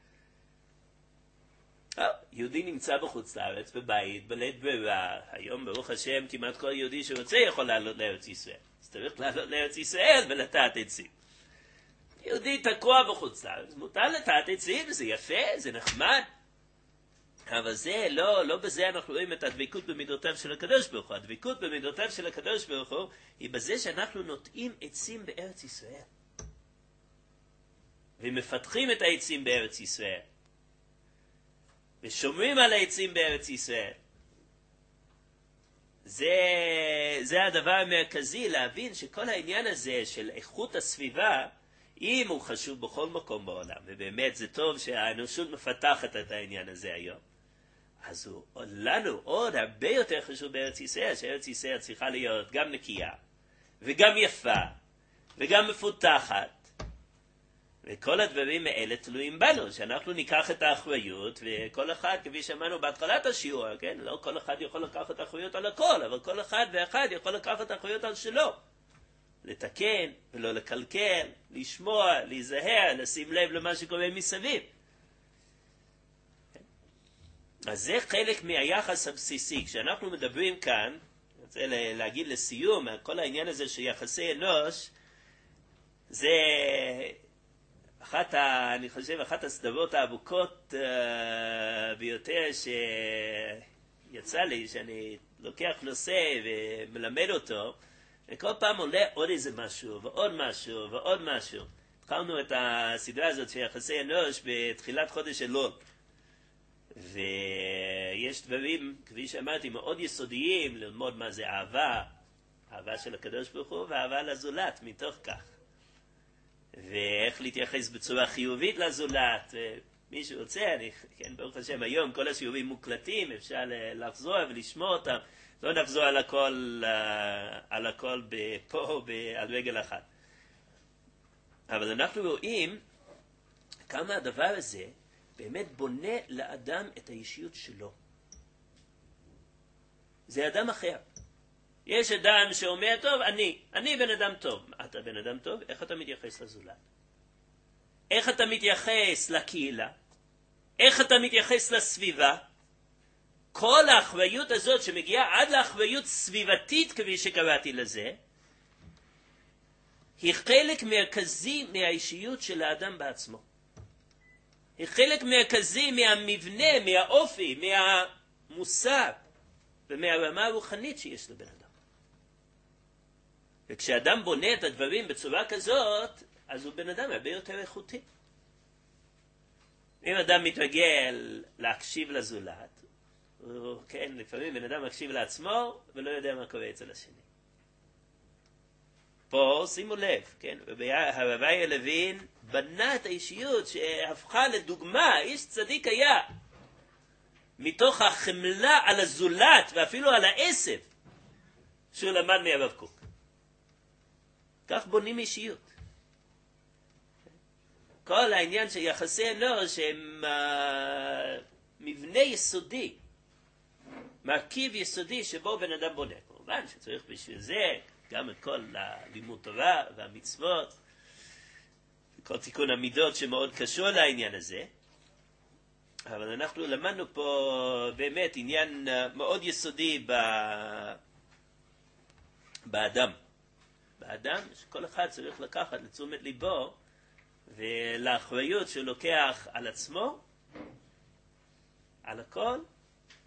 יהודי נמצא בחוץ לארץ, בבית, בלית ברירה. היום ברוך השם כמעט כל יהודי שרוצה יכול לעלות לארץ ישראל. אז צריך לעלות לארץ ישראל ולטעת עצים. יהודי תקוע בחוץ לארץ, מותר לטעת עצים, זה יפה, זה נחמד. אבל זה, לא, לא בזה אנחנו רואים את הדבקות במידותיו של הקדוש ברוך הוא. הדבקות במידותיו של הקדוש ברוך הוא היא בזה שאנחנו נוטעים עצים בארץ ישראל. ומפתחים את העצים בארץ ישראל. ושומרים על העצים בארץ ישראל. זה, זה הדבר המרכזי, להבין שכל העניין הזה של איכות הסביבה, אם הוא חשוב בכל מקום בעולם, ובאמת זה טוב שהאנושות מפתחת את העניין הזה היום, אז הוא לנו עוד הרבה יותר חשוב בארץ ישראל, שארץ ישראל צריכה להיות גם נקייה, וגם יפה, וגם מפותחת, וכל הדברים האלה תלויים בנו, שאנחנו ניקח את האחריות, וכל אחד, כפי שאמרנו בהתחלת השיעור, כן? לא כל אחד יכול לקחת האחריות על הכל, אבל כל אחד ואחד יכול לקחת האחריות על שלו. לתקן ולא לקלקל, לשמוע, להיזהר, לשים לב למה שקורה מסביב. אז זה חלק מהיחס הבסיסי. כשאנחנו מדברים כאן, אני רוצה להגיד לסיום, כל העניין הזה של יחסי אנוש, זה אחת, ה, אני חושב, אחת הסדרות העמוקות uh, ביותר שיצא לי, שאני לוקח נושא ומלמד אותו, וכל פעם עולה עוד איזה משהו, ועוד משהו, ועוד משהו. התחלנו את הסדרה הזאת של יחסי אנוש בתחילת חודש אלול. ויש דברים, כפי שאמרתי, מאוד יסודיים, ללמוד מה זה אהבה, אהבה של הקדוש ברוך הוא, ואהבה לזולת, מתוך כך. ואיך להתייחס בצורה חיובית לזולת. מי שרוצה, אני, כן, ברוך השם, היום כל השיעורים מוקלטים, אפשר לחזור ולשמוע אותם. לא נחזור על הכל, על הכל פה, על רגל אחת. אבל אנחנו רואים כמה הדבר הזה באמת בונה לאדם את האישיות שלו. זה אדם אחר. יש אדם שאומר, טוב, אני, אני בן אדם טוב. אתה בן אדם טוב? איך אתה מתייחס לזולת? איך אתה מתייחס לקהילה? איך אתה מתייחס לסביבה? כל האחריות הזאת שמגיעה עד לאחריות סביבתית, כפי שקראתי לזה, היא חלק מרכזי מהאישיות של האדם בעצמו. היא חלק מרכזי מהמבנה, מהאופי, מהמוסר ומהרמה הרוחנית שיש לבן אדם. וכשאדם בונה את הדברים בצורה כזאת, אז הוא בן אדם הרבה יותר איכותי. אם אדם מתרגל להקשיב לזולת, הוא, כן, לפעמים בן אדם מקשיב לעצמו ולא יודע מה קורה אצל השני. פה שימו לב, כן, הרבי הלוין בנה את האישיות שהפכה לדוגמה, איש צדיק היה, מתוך החמלה על הזולת ואפילו על העשב שהוא למד מהרב קוק. כך בונים אישיות. כל העניין של יחסי אנוש הם uh, מבנה יסודי, מרכיב יסודי שבו בן אדם בונה. כמובן שצריך בשביל זה גם את כל הלימוד תורה והמצוות, כל תיקון המידות שמאוד קשור לעניין הזה. אבל אנחנו למדנו פה באמת עניין מאוד יסודי ב... באדם. באדם שכל אחד צריך לקחת לתשומת ליבו ולאחריות שהוא לוקח על עצמו, על הכל,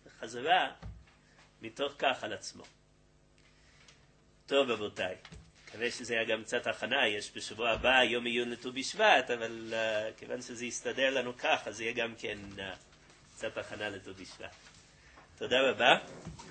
וחזרה מתוך כך על עצמו. טוב רבותיי, מקווה שזה היה גם קצת הכנה, יש בשבוע הבא יום עיון לט"ו בשבט, אבל uh, כיוון שזה יסתדר לנו כך, אז יהיה גם כן uh, קצת הכנה לט"ו בשבט. תודה רבה.